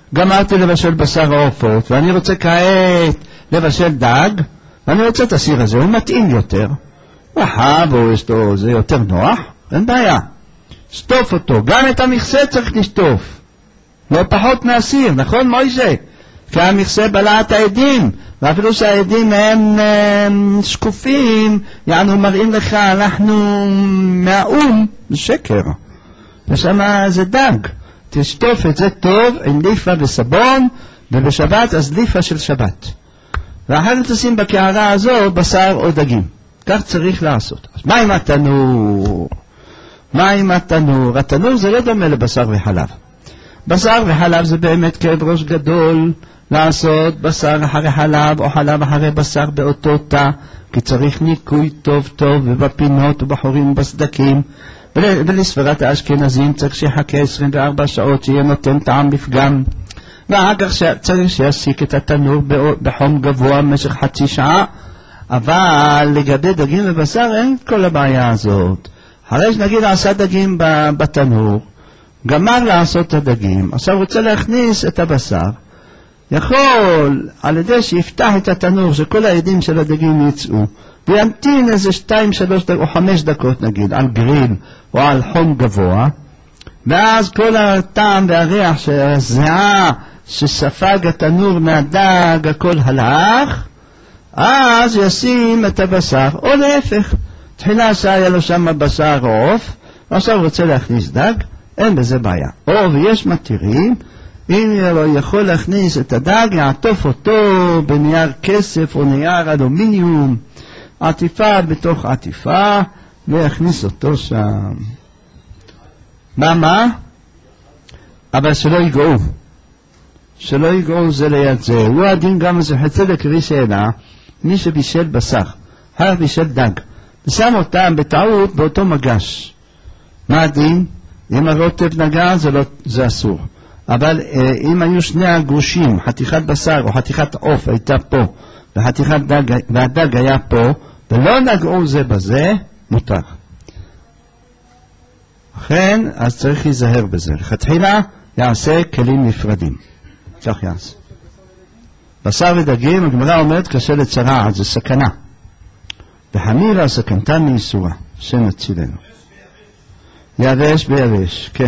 גמרתי לבשל בשר העופות, ואני רוצה כעת לבשל דג, ואני רוצה את הסיר הזה, הוא מתאים יותר. רחב, או יש לו, זה יותר נוח, אין בעיה. שטוף אותו, גם את המכסה צריך לשטוף. לא פחות מהסיר, נכון מוישה? כי המכסה בלע את העדים, ואפילו שהעדים הם, הם שקופים, יענו מראים לך, אנחנו מהאום, זה שקר. ושם זה דג. תשטוף את זה טוב עם ליפה וסבון, ובשבת אז ליפה של שבת. ואחר כך תשים בקערה הזו בשר או דגים. כך צריך לעשות. אז מה עם התנור? מה עם התנור? התנור זה לא דומה לבשר וחלב. בשר וחלב זה באמת כאב ראש גדול לעשות בשר אחרי חלב או חלב אחרי בשר באותו תא, כי צריך ניקוי טוב טוב ובפינות ובחורים ובסדקים, ולספרת האשכנזים צריך שיחכה עשרים וארבע שעות שיהיה נותן טעם בפגם, ואחר כך צריך שיסיק את התנור בחום גבוה במשך חצי שעה. אבל לגבי דגים ובשר אין את כל הבעיה הזאת. אחרי שנגיד עשה דגים בתנור, גמר לעשות את הדגים, עכשיו רוצה להכניס את הבשר, יכול על ידי שיפתח את התנור שכל העדים של הדגים יצאו, וימתין איזה שתיים, שלוש דקות או חמש דקות נגיד על גריל או על חום גבוה, ואז כל הטעם והריח שהזיעה שספג התנור מהדג הכל הלך, אז ישים את הבשר, או להפך, תחילה שהיה לו שם בשר עוף, ועכשיו רוצה להכניס דג, אין בזה בעיה. או ויש מתירים, אם הוא יכול להכניס את הדג, יעטוף אותו בנייר כסף או נייר אלומיניום, עטיפה בתוך עטיפה, ויכניס אותו שם. מה מה? אבל שלא יגעו. שלא יגעו זה ליד זה. הוא הדין גם איזה חצי לקרי שאלה, מי שבישל בשר, הר בישל דג, ושם אותם בטעות באותו מגש. מה הדין? אם הרוטב נגע זה, לא, זה אסור. אבל אה, אם היו שני הגרושים, חתיכת בשר או חתיכת עוף הייתה פה, וחתיכת דג, והדג היה פה, ולא נגעו זה בזה, מותר. לכן, אז צריך להיזהר בזה. לכתחילה יעשה כלים נפרדים. כך יעשה. בשר ודגים, הגמרא אומרת קשה לצרע, זה סכנה. וחמירה סכנתה מאיסורה, שנצילנו. יבש ביבש, כן.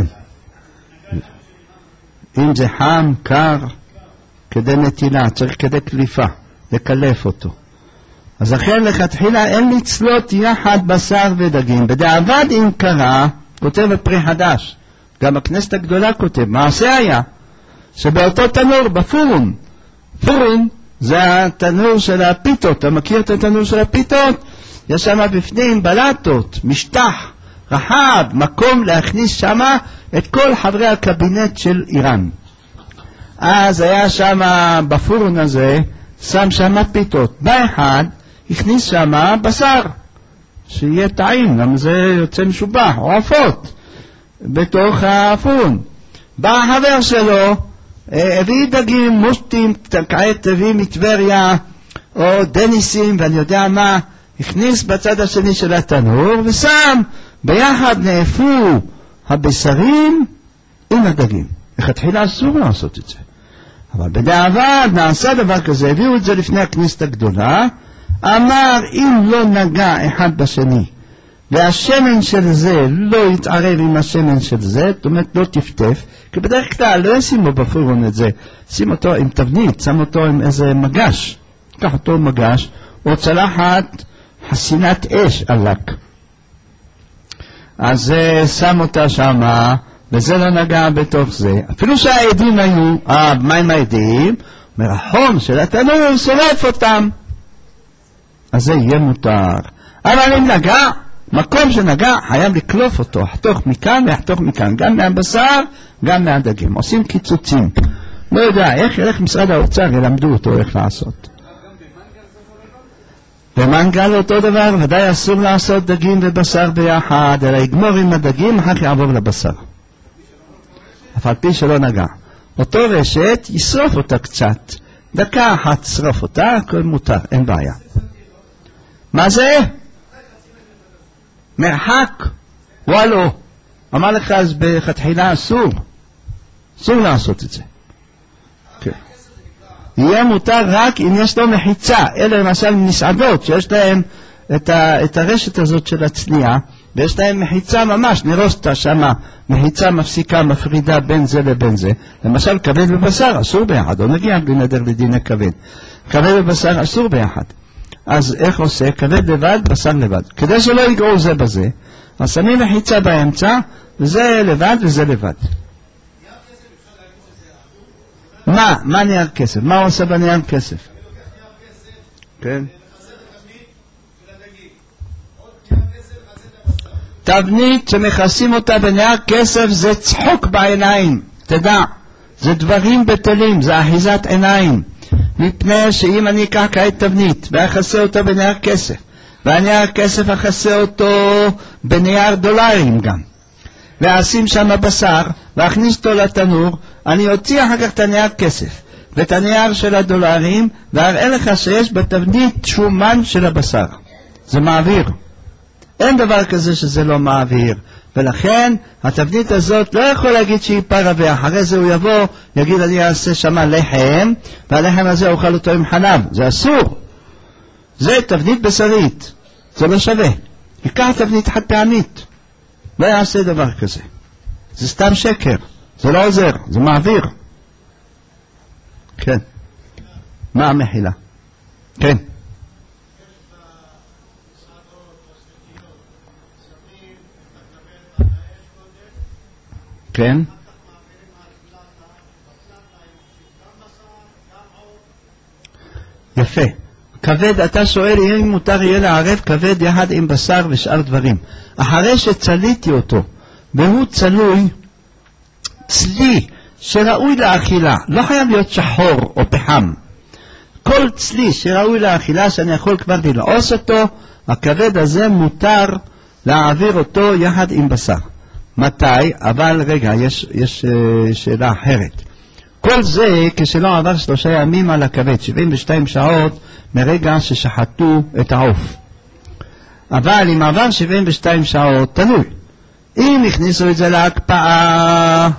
אם זה חם, קר, כדי נטילה, צריך כדי קליפה, לקלף אותו. אז לכן לכתחילה אין לצלות יחד בשר ודגים. בדיעבד אם קרה, כותב הפרי חדש, גם הכנסת הגדולה כותב, מעשה היה, שבאותו תנור, בפורום, פורום זה התנור של הפיתות, אתה מכיר את התנור של הפיתות? יש שם בפנים בלטות, משטח, רחב, מקום להכניס שם את כל חברי הקבינט של איראן. אז היה שם בפורום הזה, שם שם פיתות, באחד הכניס שם בשר, שיהיה טעים, למה זה יוצא משובח, או עפות, בתוך הפורום. בא החבר שלו, הביא דגים, מושטים, כעת הביא מטבריה, או דניסים, ואני יודע מה, הכניס בצד השני של התנור, ושם ביחד נאפו הבשרים עם הדגים. לכתחילה אסור לעשות את זה. אבל בדיעבד נעשה דבר כזה, הביאו את זה לפני הכנסת הגדולה, אמר אם לא נגע אחד בשני, והשמן של זה לא יתערב עם השמן של זה, זאת אומרת לא תפטף, כי בדרך כלל לא ישימו בפורון את זה, שים אותו עם תבנית, שם אותו עם איזה מגש, קח אותו מגש, או צלחת חסינת אש עלק. אז שם אותה שמה, וזה לא נגע בתוך זה. אפילו שהעדים היו, אה, מה עם העדים? מרחום של התנור שורף אותם. אז זה יהיה מותר. אבל אם נגע, מקום שנגע, חייב לקלוף אותו, לחתוך מכאן ולחתוך מכאן, גם מהבשר, גם מהדגים. עושים קיצוצים. לא יודע, איך, איך משרד האוצר ילמדו אותו איך לעשות. במנגל אותו דבר, ודאי אסור לעשות דגים ובשר ביחד, אלא יגמור עם הדגים, אחר יעבור לבשר. אף על פי שלא נגע. אותו רשת, ישרוף אותה קצת. דקה אחת שרוף אותה, הכל מותר, אין בעיה. מה זה? מרחק. וואלו. אמר לך אז בכתחילה אסור. אסור לעשות את זה. יהיה מותר רק אם יש לו מחיצה. אלה למשל מסעדות שיש להם את, ה, את הרשת הזאת של הצניעה, ויש להם מחיצה ממש, נרוסתה שמה, מחיצה מפסיקה, מפרידה בין זה לבין זה. למשל כבד ובשר אסור ביחד, או נגיע בלי נדר לדיני כבד. כבד ובשר אסור ביחד. אז איך עושה? כבד לבד, בשר לבד. כדי שלא יגעו זה בזה, אז שמים מחיצה באמצע, וזה לבד וזה לבד. מה? מה נייר כסף? מה הוא עושה בנייר כסף? כן. תבנית שמכסים אותה בנייר כסף זה צחוק בעיניים, תדע, זה דברים בטלים, זה אחיזת עיניים, מפני שאם אני אקח כעת תבנית ואחסה אותה בנייר כסף, והנייר כסף אחסה אותו בנייר דולרים גם, ואשים שם בשר ואכניס אותו לתנור, אני אוציא אחר כך את הנייר כסף ואת הנייר של הדולרים, ואראה לך שיש בתבנית שומן של הבשר, זה מעביר. אין דבר כזה שזה לא מעביר, ולכן התבנית הזאת לא יכול להגיד שהיא פרה, ואחרי זה הוא יבוא, יגיד אני אעשה שמה לחם, והלחם הזה אוכל אותו עם חלב, זה אסור. זה תבנית בשרית, זה לא שווה. ייקח תבנית חד פעמית, לא יעשה דבר כזה. זה סתם שקר, זה לא עוזר, זה מעביר. כן. מה המחילה? כן. כן. יפה. כבד, אתה שואל אם מותר יהיה לערב כבד יחד עם בשר ושאר דברים. אחרי שצליתי אותו, והוא צלוי, צלי שראוי לאכילה, לא חייב להיות שחור או פחם. כל צלי שראוי לאכילה שאני יכול כבר ללעוס אותו, הכבד הזה מותר להעביר אותו יחד עם בשר. מתי? אבל רגע, יש, יש uh, שאלה אחרת. כל זה כשלא עבר שלושה ימים על הכבד, שבעים ושתיים שעות מרגע ששחטו את העוף. אבל אם עבר שבעים ושתיים שעות, תלוי. אם הכניסו את זה להקפאה,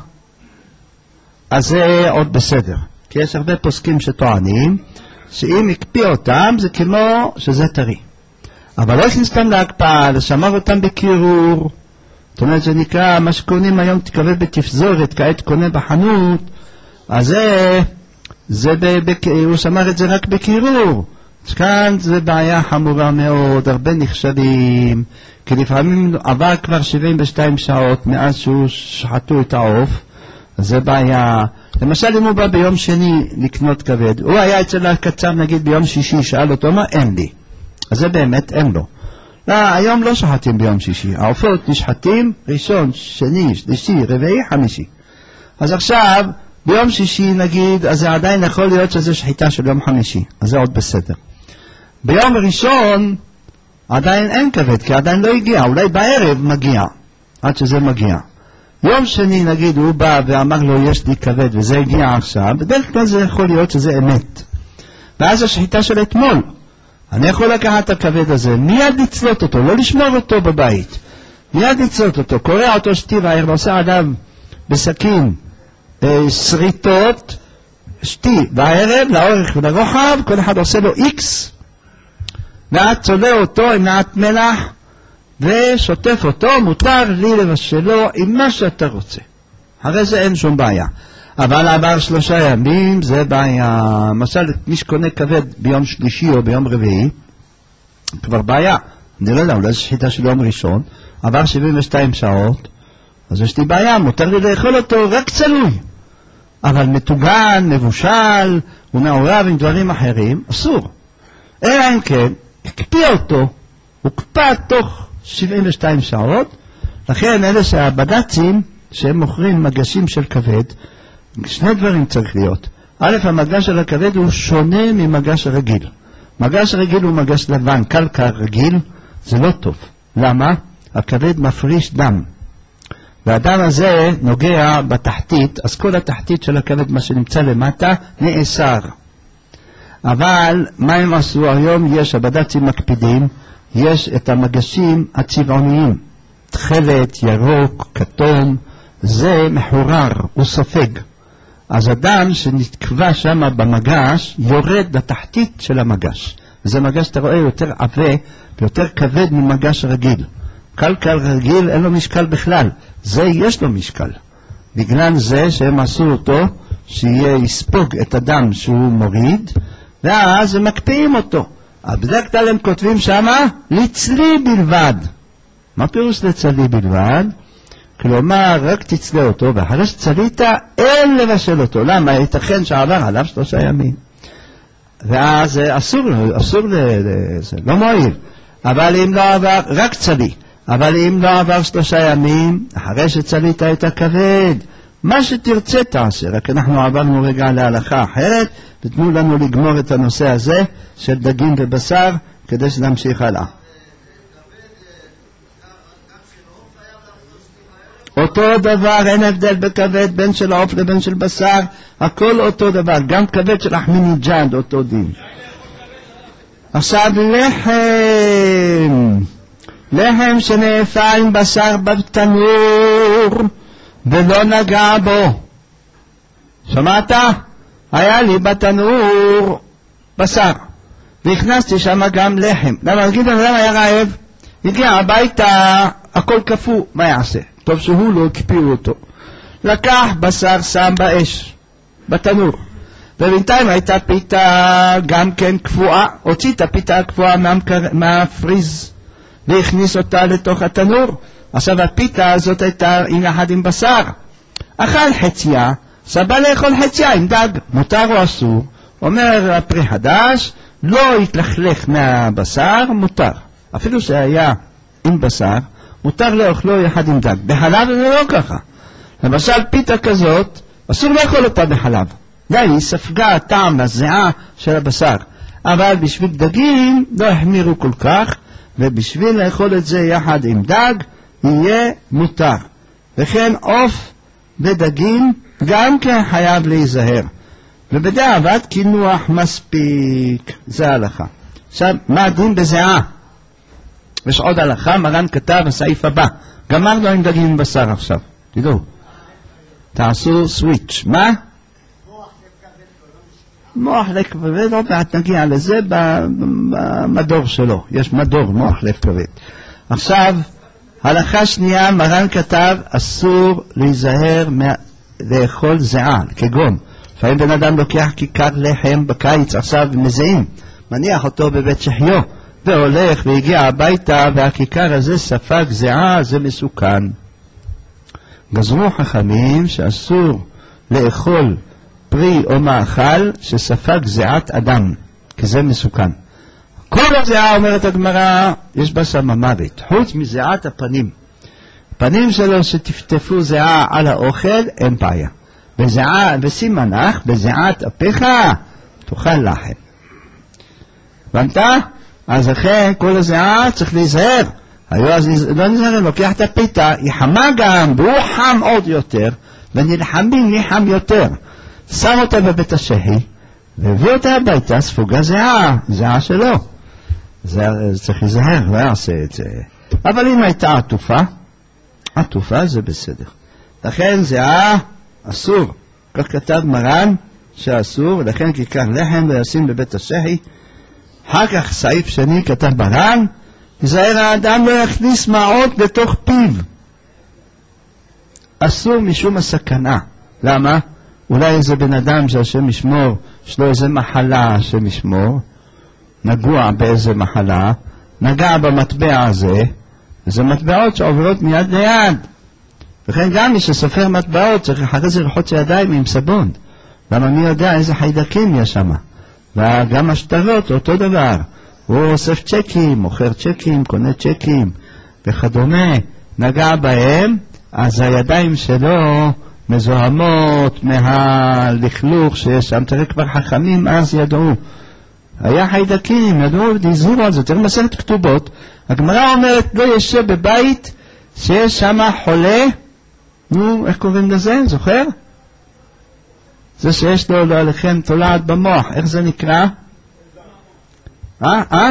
אז זה עוד בסדר. כי יש הרבה פוסקים שטוענים שאם הקפיא אותם זה כמו שזה טרי. אבל לא הכניס אותם להקפאה, לשמר אותם בקירור. זאת אומרת, זה נקרא, מה שקונים היום תקבל בתפזורת, כעת קונה בחנות, אז זה, זה ב, ב, הוא שמר את זה רק בקירור. אז כאן זה בעיה חמורה מאוד, הרבה נכשלים, כי לפעמים עבר כבר שבעים ושתיים שעות מאז שהוא שחטו את העוף, אז זה בעיה. למשל, אם הוא בא ביום שני לקנות כבד, הוא היה אצל הקצר נגיד ביום שישי, שאל אותו מה, אין לי. אז זה באמת אין לו. לא, היום לא שחטים ביום שישי, העופות נשחטים ראשון, שני, שלישי, רביעי, חמישי. אז עכשיו, ביום שישי נגיד, אז זה עדיין יכול להיות שזה שחיטה של יום חמישי, אז זה עוד בסדר. ביום ראשון, עדיין אין כבד, כי עדיין לא הגיע, אולי בערב מגיע, עד שזה מגיע. יום שני נגיד, הוא בא ואמר לו, יש לי כבד, וזה הגיע עכשיו, בדרך כלל זה יכול להיות שזה אמת. ואז השחיטה של אתמול, אני יכול לקחת את הכבד הזה, מיד לצלות אותו, לא לשמור אותו בבית, מיד לצלות אותו, קורע אותו שתי וער, ועושה עליו בסכין אה, שריטות, שתי בערב, לאורך ולרוחב, כל אחד עושה לו איקס, ואת צולה אותו עם מעט מלח, ושוטף אותו, מותר לי לבשלו עם מה שאתה רוצה. הרי זה אין שום בעיה. אבל עבר שלושה ימים זה בעיה. למשל, מי שקונה כבד ביום שלישי או ביום רביעי, כבר בעיה. אני לא יודע, אולי זו שחיטה של יום ראשון, עבר שבעים ושתיים שעות, אז יש לי בעיה, מותר לי לאכול אותו רק צלוי. אבל מתוגן, מבושל, הוא מעורב עם דברים אחרים, אסור. אלא אם כן, הקפיא אותו, הוא קפא תוך שבעים ושתיים שעות, לכן אלה שהבד"צים, שהם מוכרים מגשים של כבד, שני דברים צריך להיות. א', המגש של הכבד הוא שונה ממגש הרגיל. מגש הרגיל הוא מגש לבן, קלקר רגיל, זה לא טוב. למה? הכבד מפריש דם. והדם הזה נוגע בתחתית, אז כל התחתית של הכבד, מה שנמצא למטה, נאסר. אבל מה הם עשו היום? יש, הבד"צים מקפידים, יש את המגשים הצבעוניים. תכלת, ירוק, כתום, זה מחורר, הוא סופג. אז הדם שנתקבע שם במגש יורד לתחתית של המגש. וזה מגש שאתה רואה יותר עבה ויותר כבד ממגש רגיל. קלקל רגיל אין לו משקל בכלל, זה יש לו משקל. בגלל זה שהם עשו אותו שיהיה יספוג את הדם שהוא מוריד, ואז הם מקפיאים אותו. בדרך כלל הם כותבים שמה לצלי בלבד. מה פירוש לצלי בלבד? כלומר רק תצלה אותו, ואחרי שצלית אין לבשל אותו. למה? ייתכן שעבר עליו שלושה ימים, ואז אסור, אסור לזה, לא מועיל. אבל אם לא עבר, רק צלי. אבל אם לא עבר שלושה ימים, אחרי שצלית את הכבד, מה שתרצה תעשה. רק אנחנו עברנו רגע להלכה אחרת, ותנו לנו לגמור את הנושא הזה של דגים ובשר, כדי שנמשיך הלאה. אותו דבר, אין הבדל בכבד בין של העוף לבין של בשר, הכל אותו דבר, גם כבד של אחמינג'אד אותו דין. עכשיו לחם, לחם שנאפה עם בשר בתנור ולא נגע בו. שמעת? היה לי בתנור בשר והכנסתי שם גם לחם. למה? נגיד למה היה רעב? הגיע הביתה, הכל קפוא, מה יעשה? טוב שהוא לא הקפיאו אותו. לקח בשר, שם באש בתנור, ובינתיים הייתה פיתה גם כן קפואה, הוציא את הפיתה הקפואה מהפריז והכניס אותה לתוך התנור. עכשיו הפיתה הזאת הייתה עם יחד עם בשר, אכל חציה, סבא לאכול חציה עם דג, מותר או אסור? אומר הפרי חדש, לא יתלכלך מהבשר, מותר. אפילו שהיה עם בשר, מותר לאכלו יחד עם דג. בחלב זה לא ככה. למשל פיתה כזאת, אסור לאכול אותה בחלב. די, היא ספגה הטעם והזיעה של הבשר. אבל בשביל דגים לא החמירו כל כך, ובשביל לאכול את זה יחד עם דג, יהיה מותר. וכן עוף ודגים גם כן חייב להיזהר. ובדיעבד קינוח מספיק. זה ההלכה. עכשיו, מה הדין בזיעה? יש עוד הלכה, מרן כתב הסעיף הבא. גמרנו עם דגים בשר עכשיו. תדעו. תעשו סוויץ'. מה? מוח לב כבד, עוד מעט נגיע לזה במדור שלו. יש מדור, מוח לב כבד. עכשיו, הלכה שנייה, מרן כתב, אסור להיזהר לאכול זיעה, כגון. לפעמים בן אדם לוקח כיכר לחם בקיץ, עכשיו מזיעים, מניח אותו בבית שחיו, והולך והגיע הביתה, והכיכר הזה ספג זיעה, זה מסוכן. גזרו חכמים שאסור לאכול פרי או מאכל שספג זיעת אדם, כי זה מסוכן. כל הזיעה, אומרת הגמרא, יש בה שם מוות, חוץ מזיעת הפנים. פנים שלו שתפטפו זיעה על האוכל, אין בעיה. בזיעה, וסימנך, בזיעת אפיך, תאכל לחם. הבנת? אז אחרי כל הזיעה צריך להיזהר. היו אז לא נזהר, לוקח את הפיתה, היא חמה גם, והוא חם עוד יותר, ונלחמים נחם יותר. שם אותה בבית השהי, והביא אותה הביתה, ספוגה זיעה, זיעה שלו. זה צריך להיזהר, לא יעשה את זה. אבל אם הייתה עטופה, עטופה זה בסדר. לכן זיעה אסור. כך כתב מרן שאסור, ולכן כיכר לחם לא ישים בבית השהי. אחר כך סעיף שני כתב מרן, יזהר האדם לא יכניס מעות בתוך פיו. אסור משום הסכנה. למה? אולי איזה בן אדם שהשם ישמור, יש לו איזה מחלה השם ישמור, נגוע באיזה מחלה, נגע במטבע הזה, וזה מטבעות שעוברות מיד ליד. וכן גם מי שסופר מטבעות צריך אחרי זה לרחוץ ידיים עם סבון. למה מי יודע איזה חיידקים יש שם. וגם השטרות אותו דבר. הוא אוסף צ'קים, מוכר צ'קים, קונה צ'קים וכדומה. נגע בהם, אז הידיים שלו מזוהמות מהלכלוך שיש שם. תראה כבר חכמים אז ידעו. היה חיידקים, ידעו והזהירו על זה. תראה מסכת כתובות. הגמרא אומרת לא ישב בבית שיש שם חולה. נו, איך קוראים לזה? זוכר? זה שיש לו, לא עליכם, תולעת במוח. איך זה נקרא? אה? אה?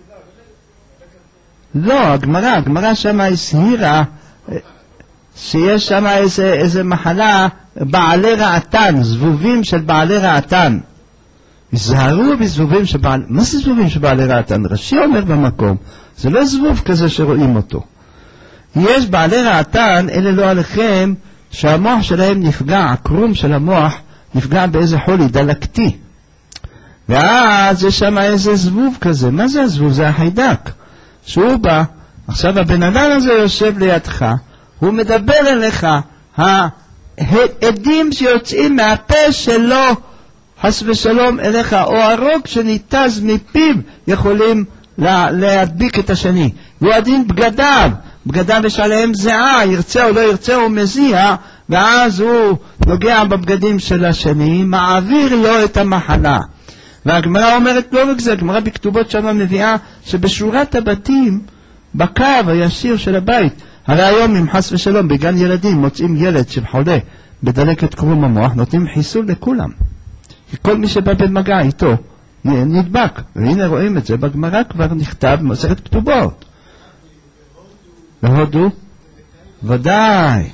לא, הגמרא, הגמרא שמה הסהירה שיש שם איזה, איזה מחלה בעלי רעתן, זבובים של בעלי רעתן. הזהרו בזבובים של בעלי... מה זה זבובים של בעלי רעתן? רש"י אומר במקום, זה לא זבוב כזה שרואים אותו. יש בעלי רעתן, אלה לא עליכם, שהמוח שלהם נפגע, הקרום של המוח נפגע באיזה חולי דלקתי. ואז יש שם איזה זבוב כזה. מה זה הזבוב? זה החיידק. שהוא בא, עכשיו הבן אדם הזה יושב לידך, הוא מדבר אליך, העדים שיוצאים מהפה שלו, חס ושלום אליך, או הרוג שניתז מפיו, יכולים לה, להדביק את השני. יועדים בגדיו, בגדיו יש עליהם זיעה, ירצה או לא ירצה הוא מזיע, ואז הוא נוגע בבגדים של השני, מעביר לו את המחלה. והגמרא אומרת לא רק זה, הגמרא בכתובות שם מביאה שבשורת הבתים, בקו הישיר של הבית, הרי היום אם חס ושלום בגן ילדים מוצאים ילד שחולה בדלקת קרום המוח, נותנים חיסול לכולם. כי כל מי שבא במגע איתו נדבק. והנה רואים את זה, בגמרא כבר נכתב במסכת כתובות. בהודו? ודאי.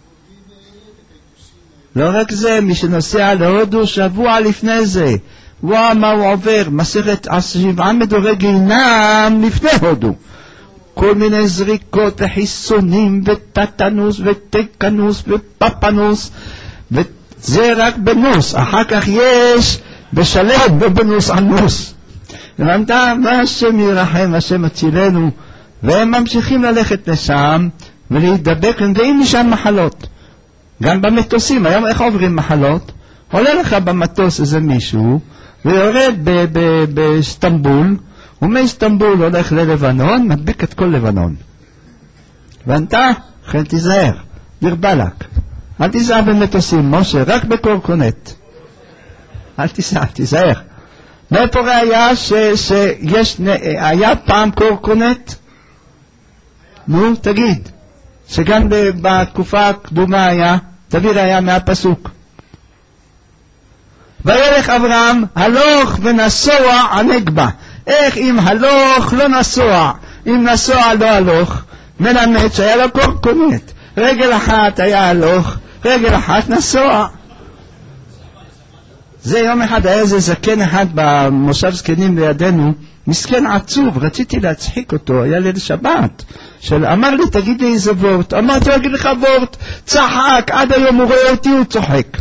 לא רק זה, מי שנוסע להודו שבוע לפני זה, וואו מה הוא עובר, מסכת שבעה מדורי גיהינום לפני הודו. כל מיני זריקות וחיסונים וטטנוס וטקנוס ופפנוס, וזה רק בנוס. אחר כך יש בשלם ובנוס אנוס. הבנת? מה השם ירחם, השם הצילנו. והם ממשיכים ללכת לשם ולהידבק, ומביאים משם מחלות. גם במטוסים, היום איך עוברים מחלות? עולה לך במטוס איזה מישהו ויורד באיסטנבול, ומאיסטנבול הולך ללבנון, מדביק את כל לבנון. הבנת? לכן תיזהר, דיר בלק. אל תיזהר במטוסים, משה, רק בקורקונט. אל תיזהר, תיזהר. מאיפה ראיה שיש, היה פעם קורקונט? נו, תגיד. שגם בתקופה הקדומה היה, תביא ראיה מהפסוק. וילך אברהם הלוך ונסוע הנגבה. איך אם הלוך לא נסוע, אם נסוע לא הלוך, מלמד שהיה לו קורקונט. רגל אחת היה הלוך, רגל אחת נסוע. זה יום אחד היה איזה זקן אחד במושב זקנים לידינו, מסכן עצוב, רציתי להצחיק אותו, היה ליל שבת, של אמר לי תגיד לי איזה וורט, אמרתי להגיד לך וורט, צחק, עד היום הוא רואה אותי הוא צוחק.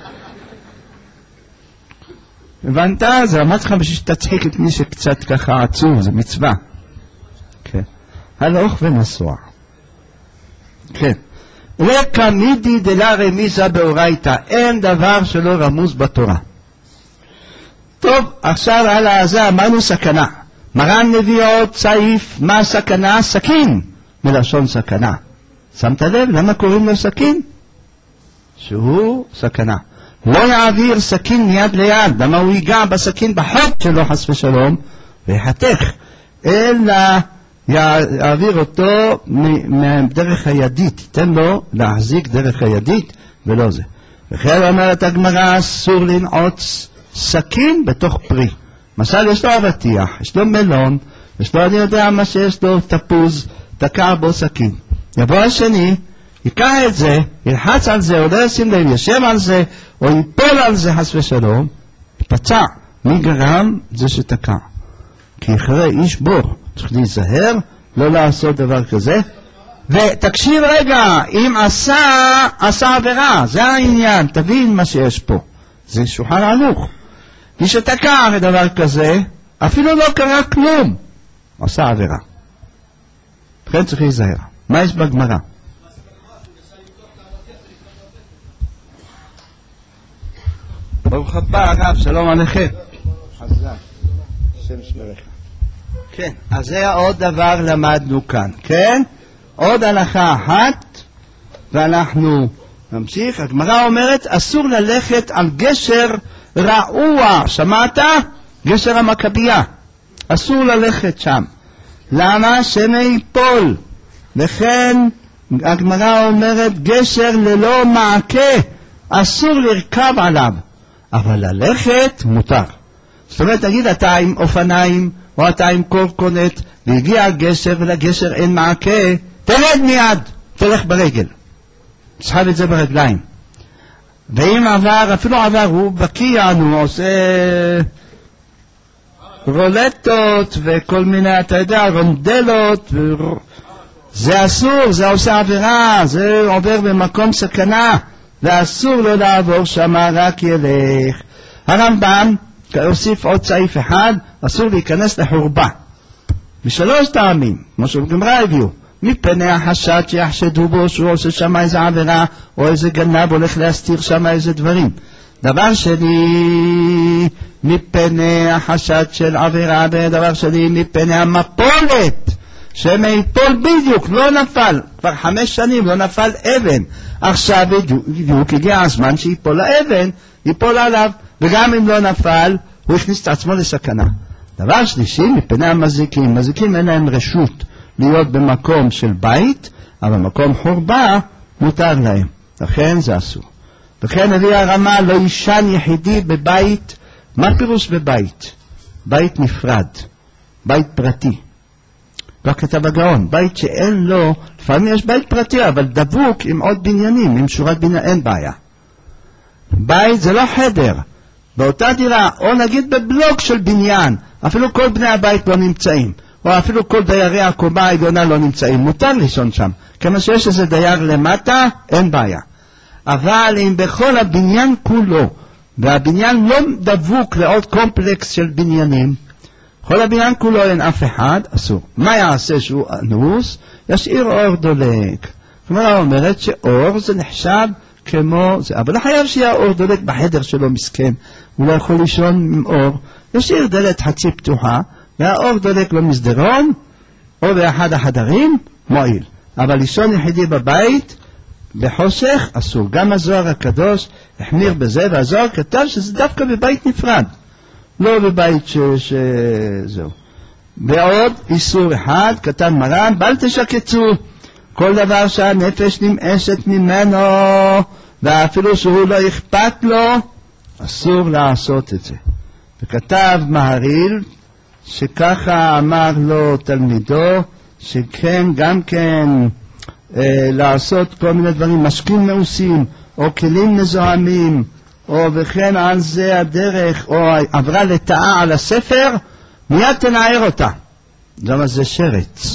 הבנת? זה אמרתי לך בשביל שתצחיק את מי שקצת ככה עצוב, זה מצווה. כן. הלוך ונסוע. כן. לקמידי דלה רמיזה באורייתא, אין דבר שלא רמוז בתורה. טוב, עכשיו על הזה אמרנו סכנה. מרן מביא עוד סעיף, מה סכנה? סכין, מלשון סכנה. שמת לב? למה קוראים לו סכין? שהוא סכנה. לא יעביר סכין מיד ליד, למה הוא ייגע בסכין בחוק שלו חס ושלום, ויחתך, אלא יעביר אותו מדרך הידית, תן לו להחזיק דרך הידית ולא זה. וכן אומרת הגמרא, אסור לנעוץ סכין בתוך פרי. משל יש לו אבטיח, יש לו מלון, יש לו אני יודע מה שיש לו תפוז, תקע בו סכין. יבוא השני, ייקח את זה, ילחץ על זה, או לא ישים לב, ישב על זה, או ייפול על זה חס ושלום, יפצע. מי גרם? זה שתקע. כי אחרי איש בור, צריך להיזהר, לא לעשות דבר כזה. ותקשיב רגע, אם עשה, עשה עבירה, זה העניין, תבין מה שיש פה. זה שולחן ערוך. מי שתקע בדבר כזה, אפילו לא קרה כלום, עשה עבירה. לכן צריך להיזהר. מה יש בגמרא? ברוך הבא הרב, שלום עליכם. חזק, השם שמריך. כן, אז זה עוד דבר למדנו כאן, כן? עוד הלכה אחת, ואנחנו נמשיך. הגמרא אומרת, אסור ללכת על גשר רעוע. שמעת? גשר המכבייה. אסור ללכת שם. למה? שמא ייפול. לכן הגמרא אומרת, גשר ללא מעקה, אסור לרכב עליו. אבל ללכת מותר. זאת אומרת, תגיד, אתה עם אופניים, או אתה עם קורקונט, והגיע הגשר, ולגשר אין מעקה, תרד מיד, תלך ברגל. תסחב את זה ברגליים. ואם עבר, אפילו עבר, הוא בקיא, הוא עושה רולטות וכל מיני, אתה יודע, רונדלות, זה אסור, זה עושה עבירה, זה עובר במקום סכנה, ואסור לו לעבור שם, רק ילך. הרמב"ם הוסיף עוד סעיף אחד, אסור להיכנס לחורבה. בשלוש טעמים, כמו שבגמרא הביאו, מפני החשד שיחשדו בו שהוא עושה שם איזה עבירה, או איזה גנב הולך להסתיר שם איזה דברים. דבר שני, מפני החשד של עבירה, ודבר שני, מפני המפולת, שמייפול בדיוק, לא נפל, כבר חמש שנים לא נפל אבן, עכשיו בדיוק הגיע הזמן שיפול האבן, ייפול עליו, וגם אם לא נפל, הוא הכניס את עצמו לסכנה. דבר שלישי, מפני המזיקים, מזיקים אין להם רשות להיות במקום של בית, אבל במקום חורבה מותר להם, לכן זה אסור. וכן הביא הרמה, לא ישן יחידי בבית. מה פירוש בבית? בית נפרד, בית פרטי. לא כתב הגאון, בית שאין לו, לפעמים יש בית פרטי, אבל דבוק עם עוד בניינים, עם שורת בניין, אין בעיה. בית זה לא חדר, באותה דירה, או נגיד בבלוק של בניין, אפילו כל בני הבית לא נמצאים, או אפילו כל דיירי הקומה העליונה לא נמצאים, מותר לישון שם, כמה שיש איזה דייר למטה, אין בעיה. אבל אם בכל הבניין כולו, והבניין לא דבוק לעוד קומפלקס של בניינים, כל הבניין כולו אין אף אחד, אסור. מה יעשה שהוא אנוס? ישאיר אור דולק. כלומר, אומרת שאור זה נחשב כמו זה, אבל לא חייב שיהיה אור דולק בחדר שלו מסכן, הוא לא יכול לישון עם אור, ישאיר דלת חצי פתוחה, והאור דולק במסדרון, או באחד החדרים, מועיל. אבל לישון יחידי בבית, בחושך, אסור. גם הזוהר הקדוש החמיר בזה, והזוהר כתב שזה דווקא בבית נפרד, לא בבית שזהו. בעוד איסור אחד, כתב מרן, בל תשקצו, כל דבר שהנפש נמאסת ממנו, ואפילו שהוא לא אכפת לו, אסור לעשות את זה. וכתב מהריל, שככה אמר לו תלמידו, שכן גם כן אה, לעשות כל מיני דברים, משקים מאוסים, או כלים מזוהמים, או וכן על זה הדרך, או עברה לטעה על הספר, מיד תנער אותה. למה זה שרץ?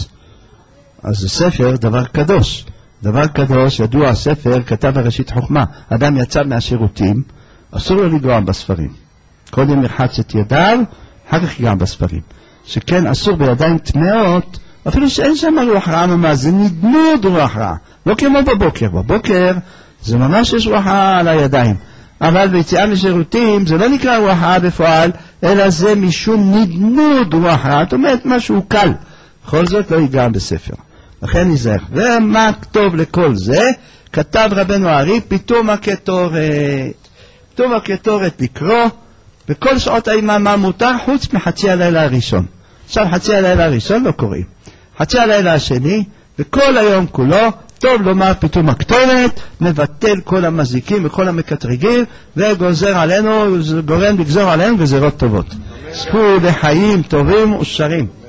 אז זה ספר דבר קדוש. דבר קדוש, ידוע הספר, כתב בראשית חוכמה. אדם יצא מהשירותים, אסור לו לגוע בספרים. קודם ירחץ את ידיו, אחר כך גם בספרים. שכן אסור בידיים טמאות, אפילו שאין שם רוח רעה ממש, זה נדנוד רוח רעה. לא כמו בבוקר. בבוקר זה ממש יש רוח רעה על הידיים. אבל ביציאה משירותים זה לא נקרא רוח רעה בפועל, אלא זה משום נדנוד רוח רעה. זאת אומרת משהו קל. בכל זאת לא ייגע בספר. לכן נזהר. ומה כתוב לכל זה? כתב רבנו הארי, פתאום הקטורת. פתאום הקטורת לקרוא, וכל שעות היממה מותר חוץ מחצי הלילה הראשון. עכשיו חצי הלילה הראשון לא קוראים. חצי הלילה השני, וכל היום כולו, טוב לומר פתאום הקטורת, מבטל כל המזיקים וכל המקטרגים, וגוזר עלינו, גורם לגזור עלינו גזירות טובות. זכו לחיים טובים ושרים.